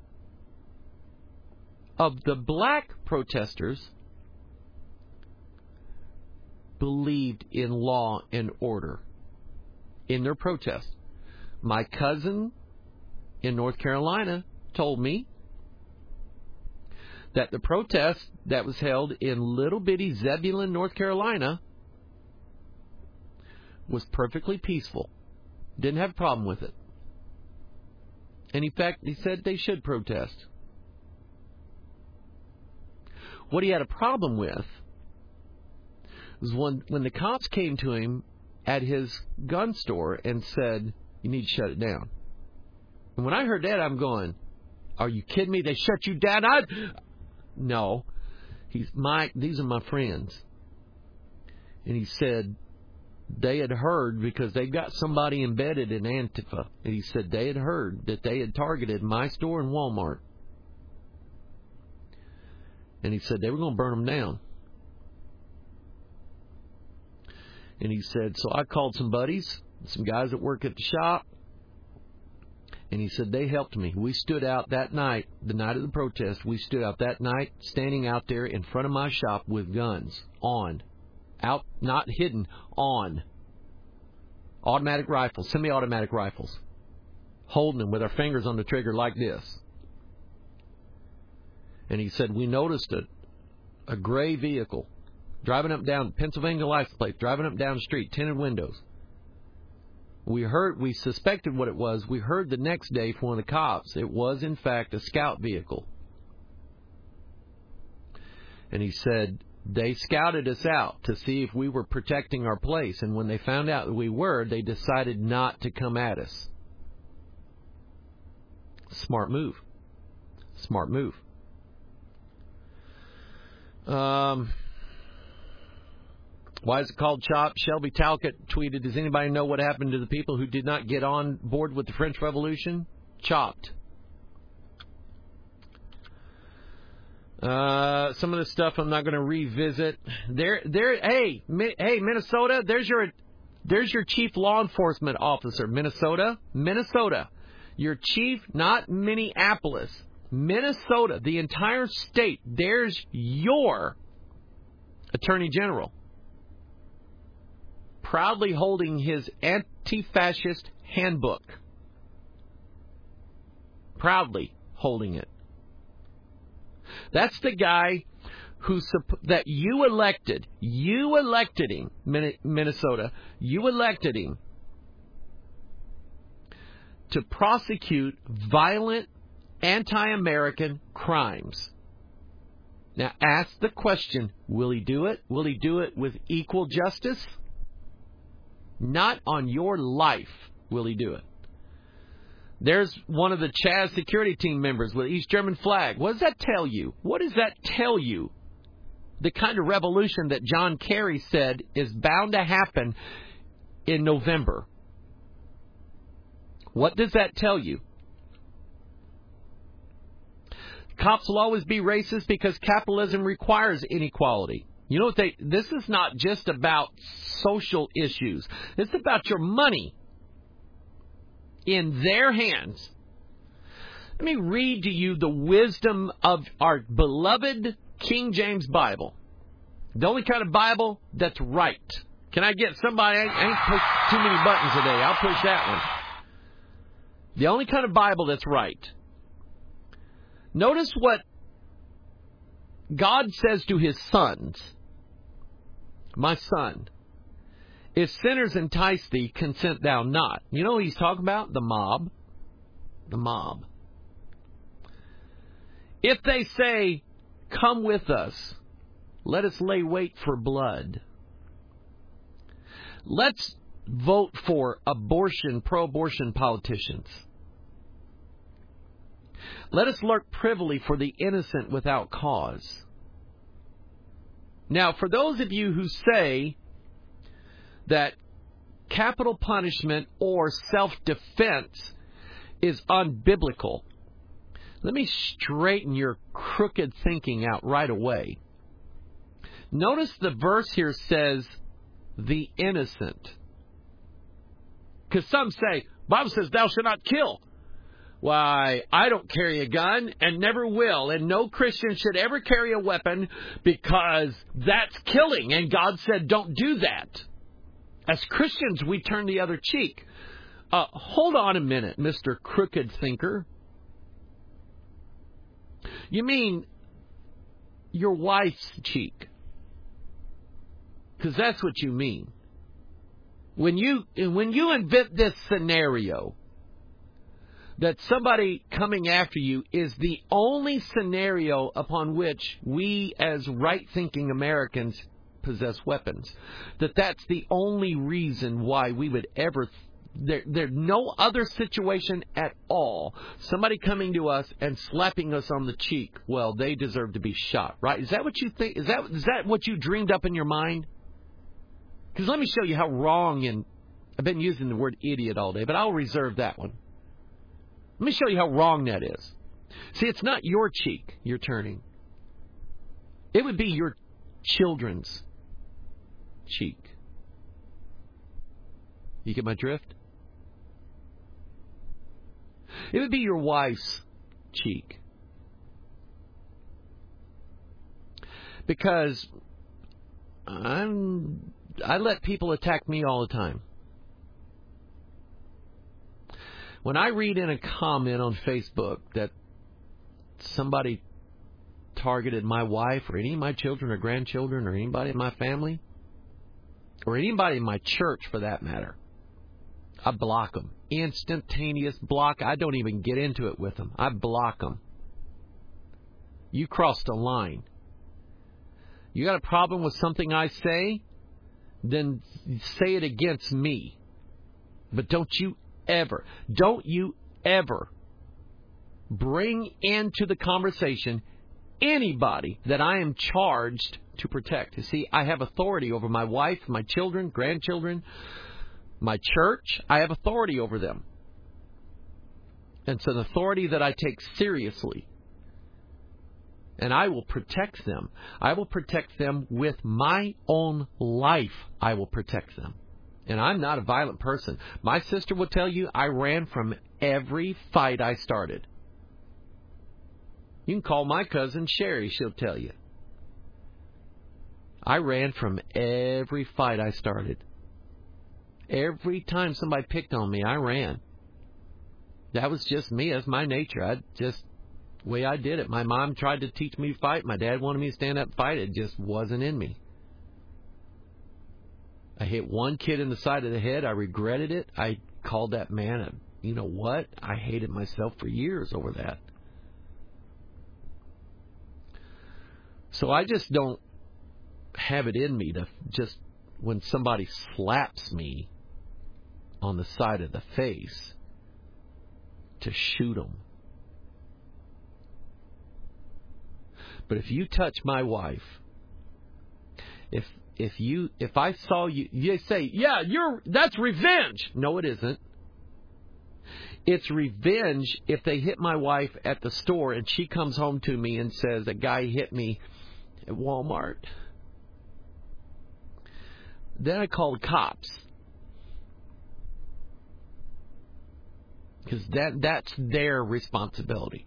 of the black protesters believed in law and order in their protest. My cousin in North Carolina told me that the protest that was held in little bitty Zebulon, North Carolina, was perfectly peaceful. Didn't have a problem with it. And in fact, he said they should protest. What he had a problem with was when, when the cops came to him at his gun store and said, you need to shut it down. And when I heard that, I'm going, are you kidding me? They shut you down? I... No. He's Mike, these are my friends. And he said they had heard, because they got somebody embedded in Antifa. And he said they had heard that they had targeted my store and Walmart. And he said they were going to burn them down. And he said, so I called some buddies, some guys that work at the shop. And he said they helped me. We stood out that night, the night of the protest. We stood out that night, standing out there in front of my shop with guns on. Out, not hidden, on. Automatic rifles, semi-automatic rifles. Holding them with our fingers on the trigger like this. And he said, we noticed a, a gray vehicle driving up down, Pennsylvania license plate, driving up down the street, tinted windows. We heard, we suspected what it was. We heard the next day from one of the cops. It was, in fact, a scout vehicle. And he said they scouted us out to see if we were protecting our place. And when they found out that we were, they decided not to come at us. Smart move. Smart move. Um... Why is it called Chopped? Shelby Talcott tweeted, does anybody know what happened to the people who did not get on board with the French Revolution? Chopped. Uh, some of the stuff I'm not going to revisit. There, there. Hey, mi- hey, Minnesota. There's your, there's your chief law enforcement officer. Minnesota, Minnesota. Your chief, not Minneapolis, Minnesota. The entire state. There's your Attorney General, proudly holding his anti-fascist handbook. Proudly holding it. That's the guy who that you elected. You elected him, Minnesota. You elected him to prosecute violent, anti-American crimes. Now, ask the question, will he do it? Will he do it with equal justice? Not on your life will he do it. There's one of the Chaz security team members with East German flag. What does that tell you? What does that tell you? The kind of revolution that John Kerry said is bound to happen in November. What does that tell you? Cops will always be racist because capitalism requires inequality. You know what they, this is not just about social issues. It's about your money in their hands. Let me read to you the wisdom of our beloved King James Bible. The only kind of Bible that's right. Can I get somebody? I ain't push too many buttons today. I'll push that one. The only kind of Bible that's right. Notice what God says to his sons. My son, if sinners entice thee, consent thou not. You know what he's talking about? The mob. The mob. If they say, come with us, let us lay wait for blood. Let's vote for abortion, pro-abortion politicians. Let us lurk privily for the innocent without cause. Now, for those of you who say that capital punishment or self-defense is unbiblical, let me straighten your crooked thinking out right away. Notice the verse here says, the innocent. Because some say, the Bible says, thou shalt not kill. Why, I don't carry a gun and never will, and no Christian should ever carry a weapon because that's killing, and God said don't do that. As Christians, we turn the other cheek. Uh, hold on a minute, Mister Crooked Thinker. You mean your wife's cheek? Because that's what you mean. When you when you invent this scenario that somebody coming after you is the only scenario upon which we as right-thinking Americans possess weapons, that that's the only reason why we would ever, there, there's no other situation at all, somebody coming to us and slapping us on the cheek, well, they deserve to be shot, right? Is that what you think? Is that is that what you dreamed up in your mind? Because let me show you how wrong, and I've been using the word idiot all day, but I'll reserve that one. Let me show you how wrong that is. See, it's not your cheek you're turning. It would be your children's cheek. You get my drift? It would be your wife's cheek. Because I'm, I let people attack me all the time. When I read in a comment on Facebook that somebody targeted my wife or any of my children or grandchildren or anybody in my family, or anybody in my church for that matter, I block them. Instantaneous block. I don't even get into it with them. I block them. You crossed a line. You got a problem with something I say? Then say it against me. But don't you ever, don't you ever bring into the conversation anybody that I am charged to protect. You see, I have authority over my wife, my children, grandchildren, my church. I have authority over them. And it's an authority that I take seriously. And I will protect them. I will protect them with my own life. I will protect them. And I'm not a violent person. My sister will tell you I ran from every fight I started. You can call my cousin Sherry. She'll tell you. I ran from every fight I started. Every time somebody picked on me, I ran. That was just me. That's my nature. I just... the way I did it. My mom tried to teach me to fight. My dad wanted me to stand up and fight. It just wasn't in me. I hit one kid in the side of the head. I regretted it. I called that man a, you know what? I hated myself for years over that. So I just don't have it in me to just, when somebody slaps me on the side of the face, to shoot them. But if you touch my wife, if if you if I saw you, you say, yeah, you're that's revenge. No, it isn't. It's revenge if they hit my wife at the store and she comes home to me and says, a guy hit me at Walmart. Then I call the cops. Because that that's their responsibility.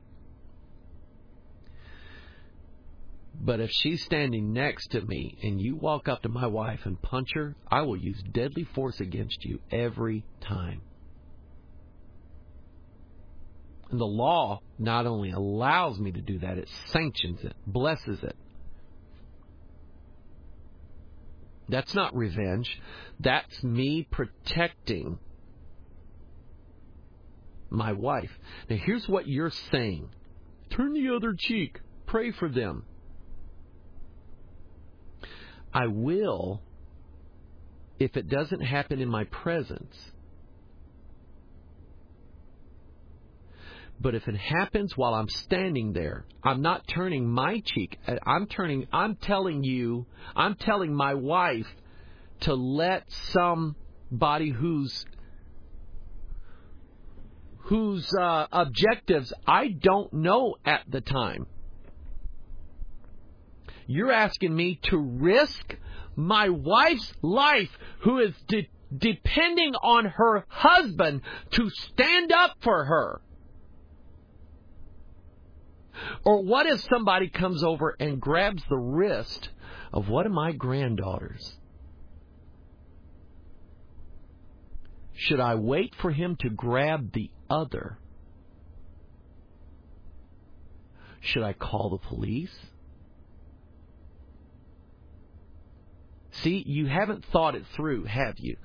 But if she's standing next to me and you walk up to my wife and punch her, I will use deadly force against you every time. And the law not only allows me to do that, it sanctions it, blesses it. That's not revenge. That's me protecting my wife. Now here's what you're saying. Turn the other cheek. Pray for them. I will if it doesn't happen in my presence. But if it happens while I'm standing there, I'm not turning my cheek. I'm turning, I'm telling you, I'm telling my wife to let somebody whose whose uh, objectives I don't know at the time. You're asking me to risk my wife's life, who is de- depending on her husband to stand up for her. Or what if somebody comes over and grabs the wrist of one of my granddaughters? Should I wait for him to grab the other? Should I call the police? See, you haven't thought it through, have you?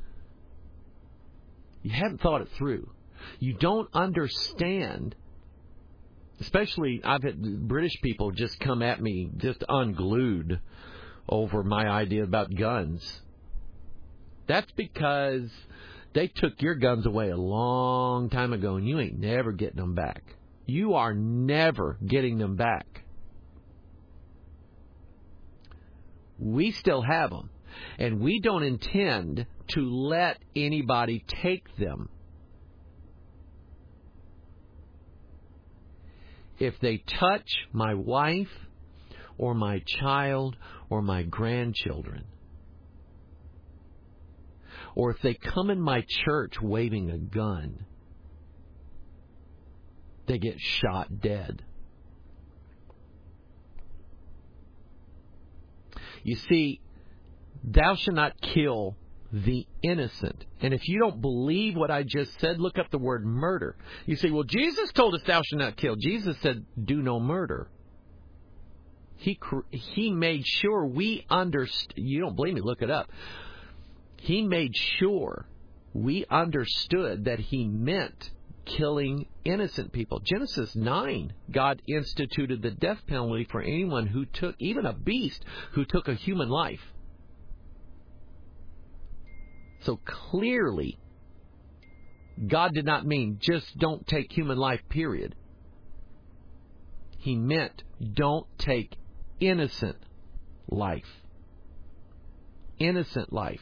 You haven't thought it through. You don't understand. Especially, I've had British people just come at me just unglued over my idea about guns. That's because they took your guns away a long time ago, and you ain't never getting them back. You are never getting them back. We still have them, and we don't intend to let anybody take them. If they touch my wife or my child or my grandchildren, or if they come in my church waving a gun, they get shot dead. You see, thou shalt not kill the innocent. And if you don't believe what I just said, look up the word murder. You say, well, Jesus told us thou shalt not kill. Jesus said, do no murder. He he made sure we understood. You don't believe me? Look it up. He made sure we understood that he meant killing innocent people. Genesis nine, God instituted the death penalty for anyone who took, even a beast, who took a human life. So clearly, God did not mean just don't take human life, period. He meant don't take innocent life. Innocent life.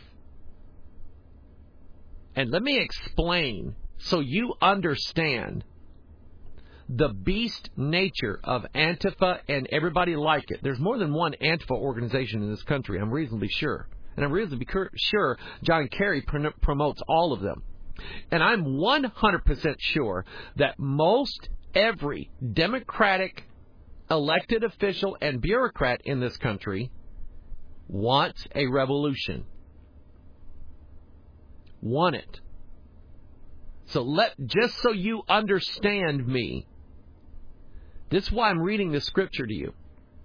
And let me explain so you understand the beast nature of Antifa and everybody like it. There's more than one Antifa organization in this country, I'm reasonably sure. And I'm reasonably sure John Kerry pr- promotes all of them. And I'm one hundred percent sure that most every Democratic elected official and bureaucrat in this country wants a revolution. Want it. So let just so you understand me, this is why I'm reading this scripture to you.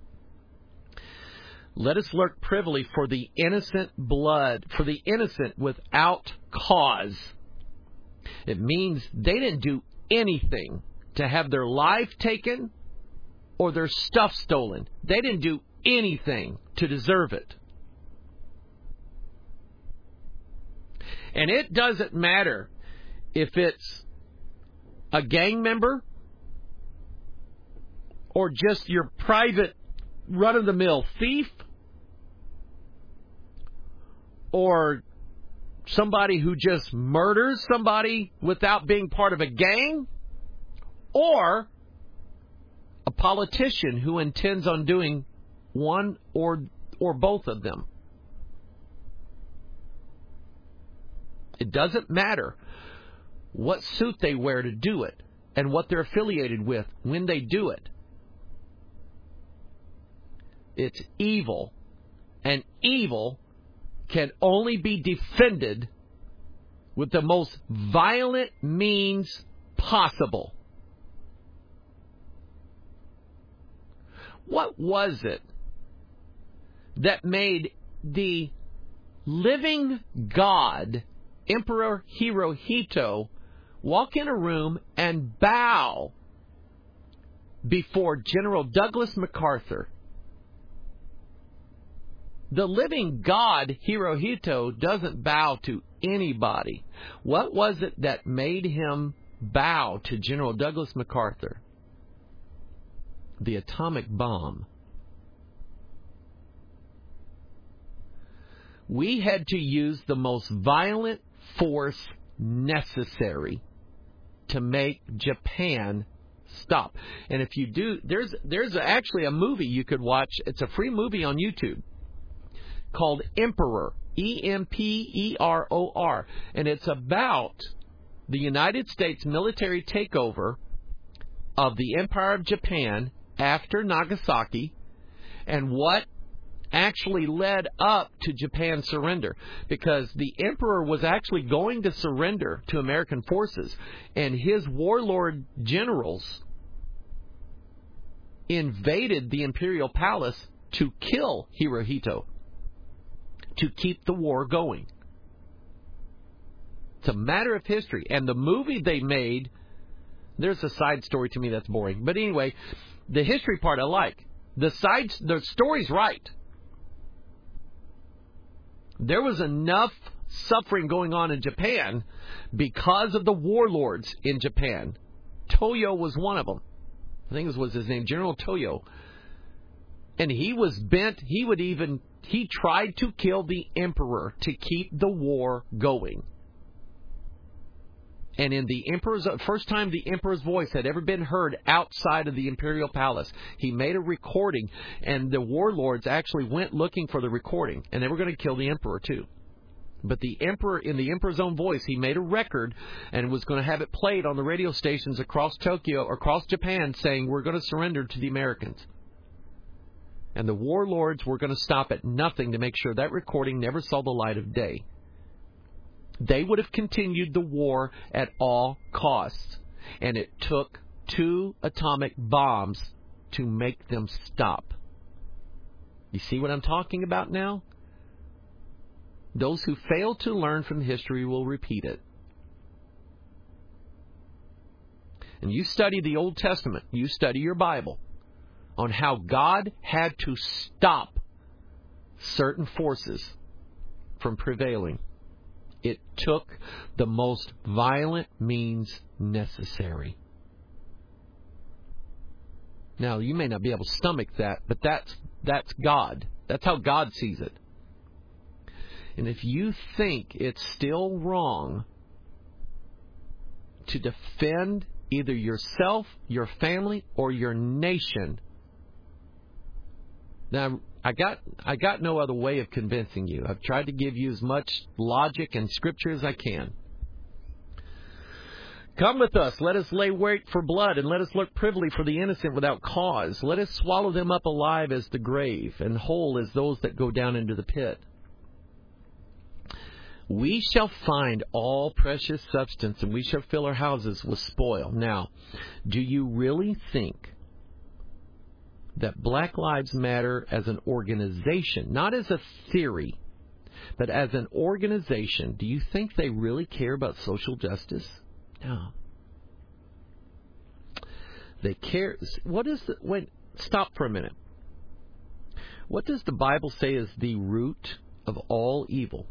Let us lurk privily for the innocent blood, for the innocent without cause. It means they didn't do anything to have their life taken or their stuff stolen. They didn't do anything to deserve it. And it doesn't matter if it's a gang member or just your private run-of-the-mill thief or somebody who just murders somebody without being part of a gang, or a politician who intends on doing one or or both of them. It doesn't matter what suit they wear to do it and what they're affiliated with when they do it. It's evil, and evil can only be defended with the most violent means possible. What was it that made the living God, Emperor Hirohito, walk in a room and bow before General Douglas MacArthur? The living God, Hirohito, doesn't bow to anybody. What was it that made him bow to General Douglas MacArthur? The atomic bomb. We had to use the most violent force necessary to make Japan stop. And if you do, there's there's actually a movie you could watch. It's a free movie on YouTube called Emperor, E M P E R O R. And it's about the United States military takeover of the Empire of Japan after Nagasaki and what actually led up to Japan's surrender. Because the Emperor was actually going to surrender to American forces, and his warlord generals invaded the Imperial Palace to kill Hirohito, to keep the war going. It's a matter of history. And the movie they made, there's a side story to me that's boring. But anyway, the history part I like. The side, the story's right. There was enough suffering going on in Japan because of the warlords in Japan. Toyo was one of them. I think it was his name, General Toyo. And he was bent, he would even, he tried to kill the emperor to keep the war going. And in the emperor's, first time the emperor's voice had ever been heard outside of the imperial palace, he made a recording, and the warlords actually went looking for the recording, and they were going to kill the emperor too. But the emperor, in the emperor's own voice, he made a record and was going to have it played on the radio stations across Tokyo, or across Japan, saying, we're going to surrender to the Americans. And the warlords were going to stop at nothing to make sure that recording never saw the light of day. They would have continued the war at all costs. And it took two atomic bombs to make them stop. You see what I'm talking about now? Those who fail to learn from history will repeat it. And you study the Old Testament, you study your Bible, on how God had to stop certain forces from prevailing. It took the most violent means necessary. Now, you may not be able to stomach that, but that's that's God. That's how God sees it. And if you think it's still wrong to defend either yourself, your family, or your nation, now I got I got no other way of convincing you. I've tried to give you as much logic and scripture as I can. Come with us, let us lay wait for blood, and let us look privily for the innocent without cause. Let us swallow them up alive as the grave, and whole as those that go down into the pit. We shall find all precious substance, and we shall fill our houses with spoil. Now, do you really think that Black Lives Matter as an organization, not as a theory, but as an organization, do you think they really care about social justice? No. They care. What is the, wait, stop for a minute. What does the Bible say is the root of all evil?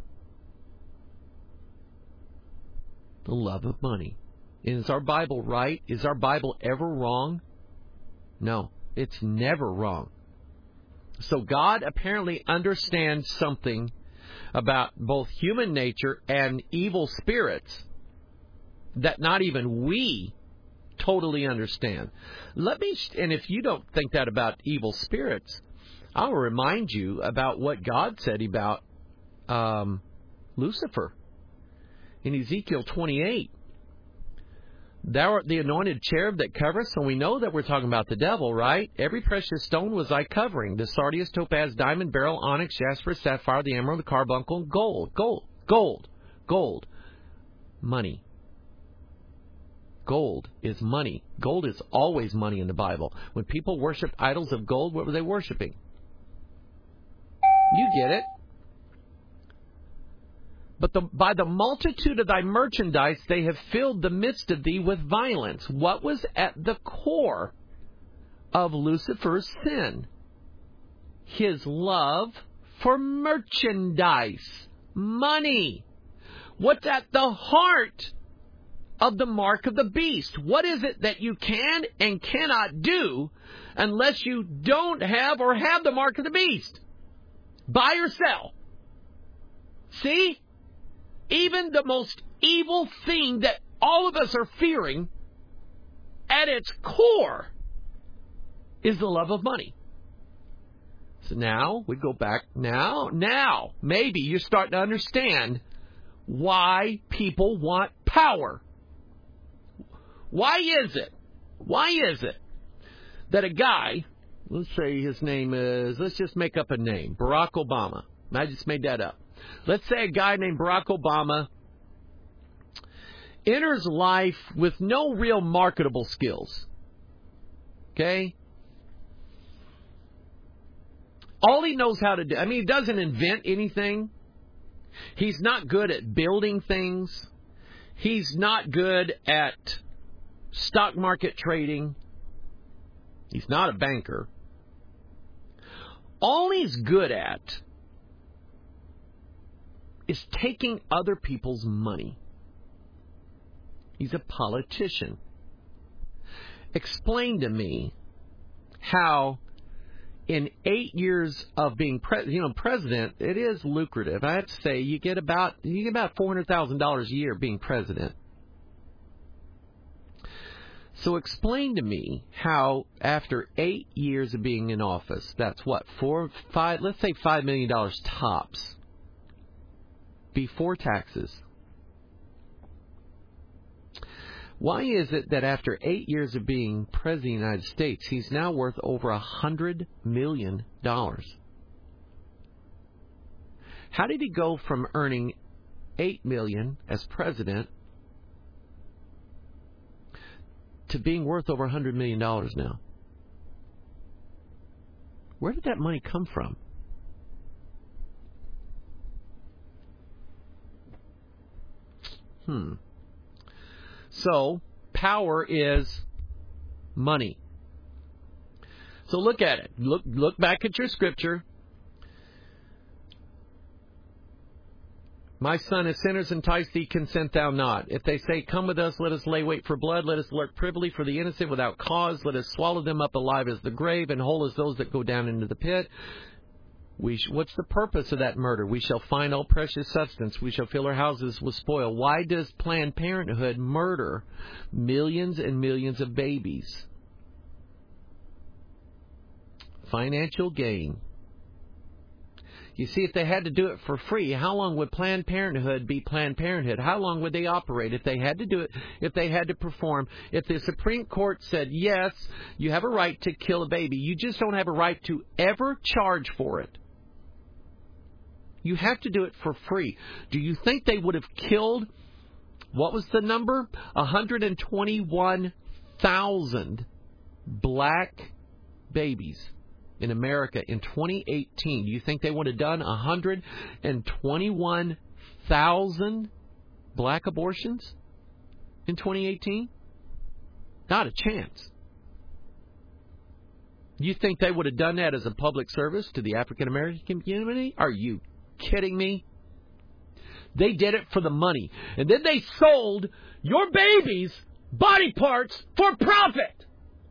The love of money. Is our Bible right? Is our Bible ever wrong? No, it's never wrong. So God apparently understands something about both human nature and evil spirits that not even we totally understand. Let me, and if you don't think that about evil spirits, I'll remind you about what God said about um, Lucifer in Ezekiel twenty-eight. Thou art the anointed cherub that covereth. So we know that we're talking about the devil, right? Every precious stone was thy covering. The sardius, topaz, diamond, beryl, onyx, jasper, sapphire, the emerald, the carbuncle, gold. Gold. Gold. Gold. Money. Gold is money. Gold is always money in the Bible. When people worshiped idols of gold, what were they worshiping? You get it. But the, by the multitude of thy merchandise they have filled the midst of thee with violence. What was at the core of Lucifer's sin? His love for merchandise, money. What's at the heart of the mark of the beast? What is it that you can and cannot do unless you don't have or have the mark of the beast? Buy or sell. See? Even the most evil thing that all of us are fearing, at its core, is the love of money. So now we go back. Now, now, maybe you're starting to understand why people want power. Why is it? Why is it that a guy, let's say his name is, let's just make up a name, Barack Obama. I just made that up. Let's say a guy named Barack Obama enters life with no real marketable skills. Okay? All he knows how to do, I mean, he doesn't invent anything. He's not good at building things. He's not good at stock market trading. He's not a banker. All he's good at is taking other people's money. He's a politician. Explain to me how in eight years of being pre- you know, president, it is lucrative. I have to say, you get about you get about four hundred thousand dollars a year being president. So explain to me how after eight years of being in office, that's what, four, five, let's say five million dollars tops, before taxes. Why is it that after eight years of being president of the United States, he's now worth over a hundred million dollars? How did he go from earning eight million as president to being worth over a hundred million dollars now? Where did that money come from? Hmm. So, power is money. So look at it. Look look back at your scripture. My son, if sinners entice thee, consent thou not. If they say, come with us, let us lay wait for blood, let us lurk privily for the innocent without cause, let us swallow them up alive as the grave, and whole as those that go down into the pit. We sh- what's the purpose of that murder? We shall find all precious substance. We shall fill our houses with spoil. Why does Planned Parenthood murder millions and millions of babies? Financial gain. You see, if they had to do it for free, how long would Planned Parenthood be Planned Parenthood? How long would they operate if they had to do it, if they had to perform? If the Supreme Court said, yes, you have a right to kill a baby, you just don't have a right to ever charge for it. You have to do it for free. Do you think they would have killed, what was the number? one hundred twenty-one thousand black babies in America in twenty eighteen. Do you think they would have done one hundred twenty-one thousand black abortions in twenty eighteen? Not a chance. You think they would have done that as a public service to the African American community? Are you kidding me? They did it for the money. And then they sold your baby's body parts for profit.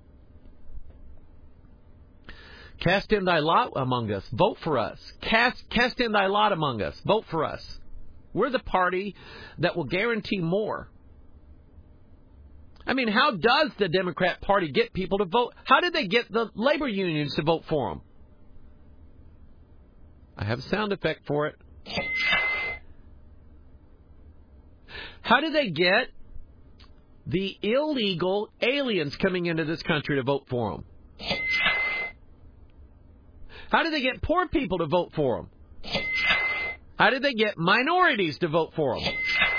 Cast in thy lot among us. Vote for us. Cast, cast in thy lot among us. Vote for us. We're the party that will guarantee more. I mean, how does the Democrat Party get people to vote? How did they get the labor unions to vote for them? I have a sound effect for it. How did they get the illegal aliens coming into this country to vote for them? How did they get poor people to vote for them? How did they get minorities to vote for them?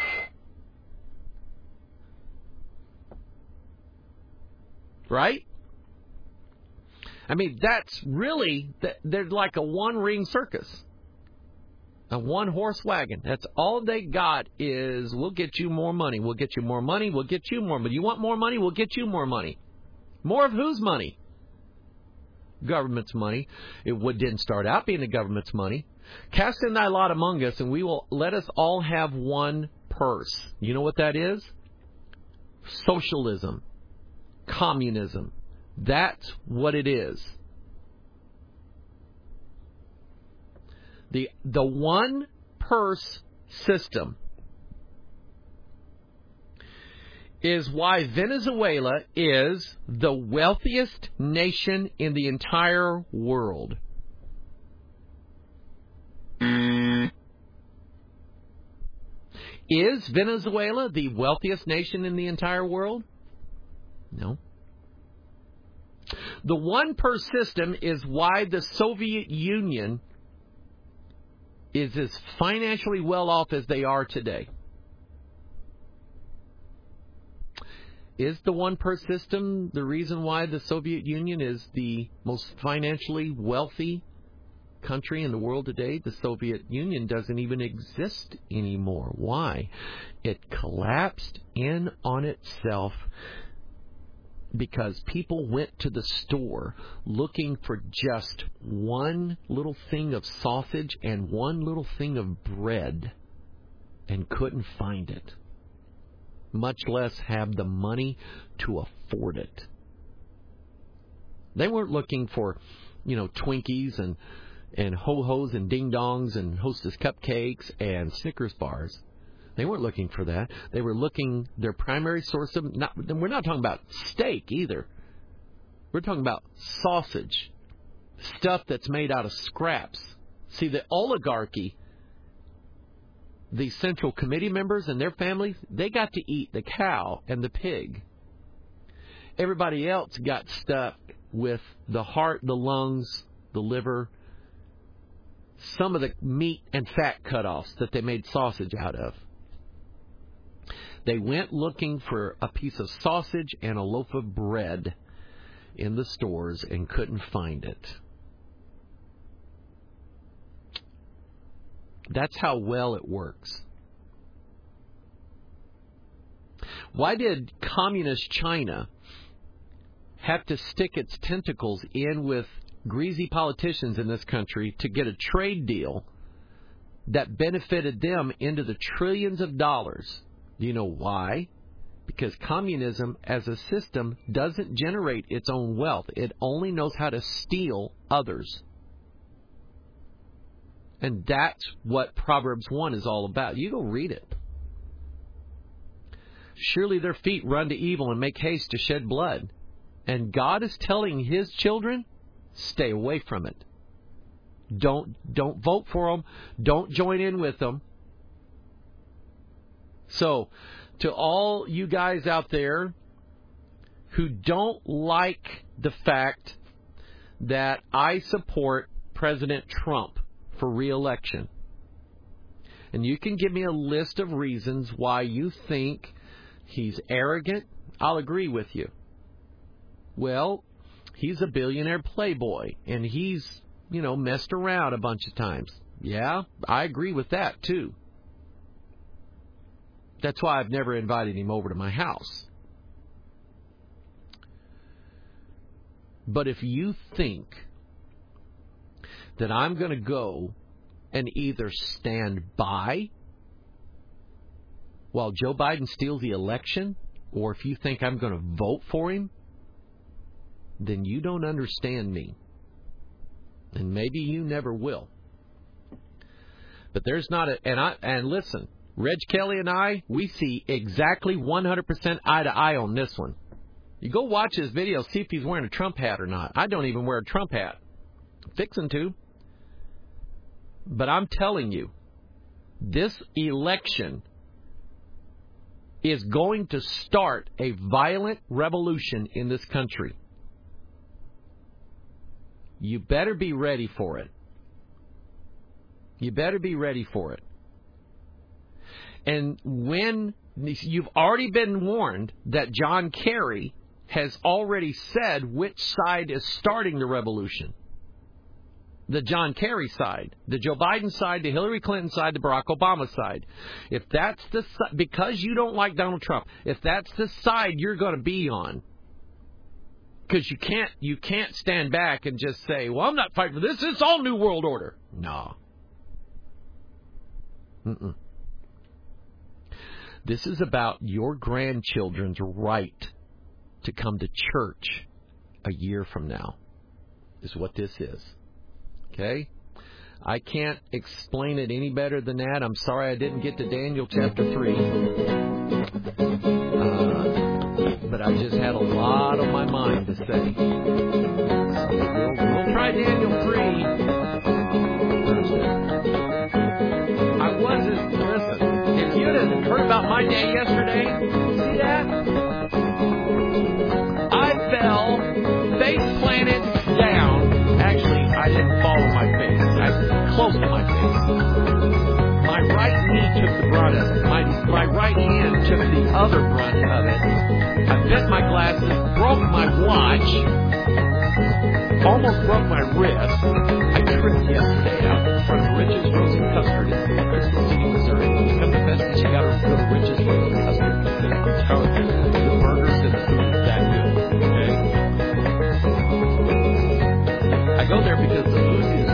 Right? I mean, that's really, they're like a one-ring circus. A one-horse wagon. That's all they got is, we'll get you more money. We'll get you more money. We'll get you more money. You want more money? We'll get you more money. More of whose money? Government's money. It would, didn't start out being the government's money. Cast in thy lot among us, and we will let us all have one purse. You know what that is? Socialism. Communism. That's what it is. The the one purse system is why Venezuela is the wealthiest nation in the entire world. Is Venezuela the wealthiest nation in the entire world? No. The one purse system is why the Soviet Union is as financially well off as they are today. Is the one purse system the reason why the Soviet Union is the most financially wealthy country in the world today? The Soviet Union doesn't even exist anymore. Why? It collapsed in on itself because people went to the store looking for just one little thing of sausage and one little thing of bread and couldn't find it, much less have the money to afford it. They weren't looking for, you know, Twinkies and, and Ho-Hos and Ding Dongs and Hostess cupcakes and Snickers bars. They weren't looking for that. They were looking, their primary source of, not, we're not talking about steak either. We're talking about sausage, stuff that's made out of scraps. See, the oligarchy, the Central Committee members and their families, they got to eat the cow and the pig. Everybody else got stuck with the heart, the lungs, the liver, some of the meat and fat cutoffs that they made sausage out of. They went looking for a piece of sausage and a loaf of bread in the stores and couldn't find it. That's how well it works. Why did communist China have to stick its tentacles in with greasy politicians in this country to get a trade deal that benefited them into the trillions of dollars? Do you know why? Because communism as a system doesn't generate its own wealth. It only knows how to steal others. And that's what Proverbs one is all about. You go read it. Surely their feet run to evil and make haste to shed blood. And God is telling His children, stay away from it. Don't, don't vote for them. Don't join in with them. So, to all you guys out there who don't like the fact that I support President Trump for re-election, and you can give me a list of reasons why you think he's arrogant, I'll agree with you. Well, he's a billionaire playboy, and he's, you know, messed around a bunch of times. Yeah, I agree with that, too. That's why I've never invited him over to my house. But if you think that I'm going to go and either stand by while Joe Biden steals the election, or if you think I'm going to vote for him, then you don't understand me. And maybe you never will. But there's not a... And, I, and listen, Reg Kelly and I, we see exactly one hundred percent eye to eye on this one. You go watch his video, see if he's wearing a Trump hat or not. I don't even wear a Trump hat. I'm fixing to. But I'm telling you, this election is going to start a violent revolution in this country. You better be ready for it. You better be ready for it. And when you've already been warned that John Kerry has already said which side is starting the revolution. The John Kerry side, the Joe Biden side, the Hillary Clinton side, the Barack Obama side. If that's the because you don't like Donald Trump, if that's the side you're going to be on, because you can't you can't stand back and just say, "Well, I'm not fighting for this. It's all New World Order." No. Mm-mm. This is about your grandchildren's right to come to church a year from now, is what this is. Okay? I can't explain it any better than that. I'm sorry I didn't get to Daniel chapter three. Uh, but I just had a lot on my mind to say. So we'll, we'll try Daniel three Thursday. I wasn't, listen, if you hadn't heard about my day yesterday, see that? I fell face planted down. Actually, I didn't fall on my face. I close to my face. My right knee took the brunt of it. My, my right hand took the other brunt of it. I bent my glasses, broke my watch, almost broke my wrist. I tripped yesterday out in front of Rich's Frozen Custard in Crystal City, Missouri. Come to Festus, you got to go to Rich's Frozen Custard. I'm telling you, the burgers and the food is that good. Okay? I go there because the food is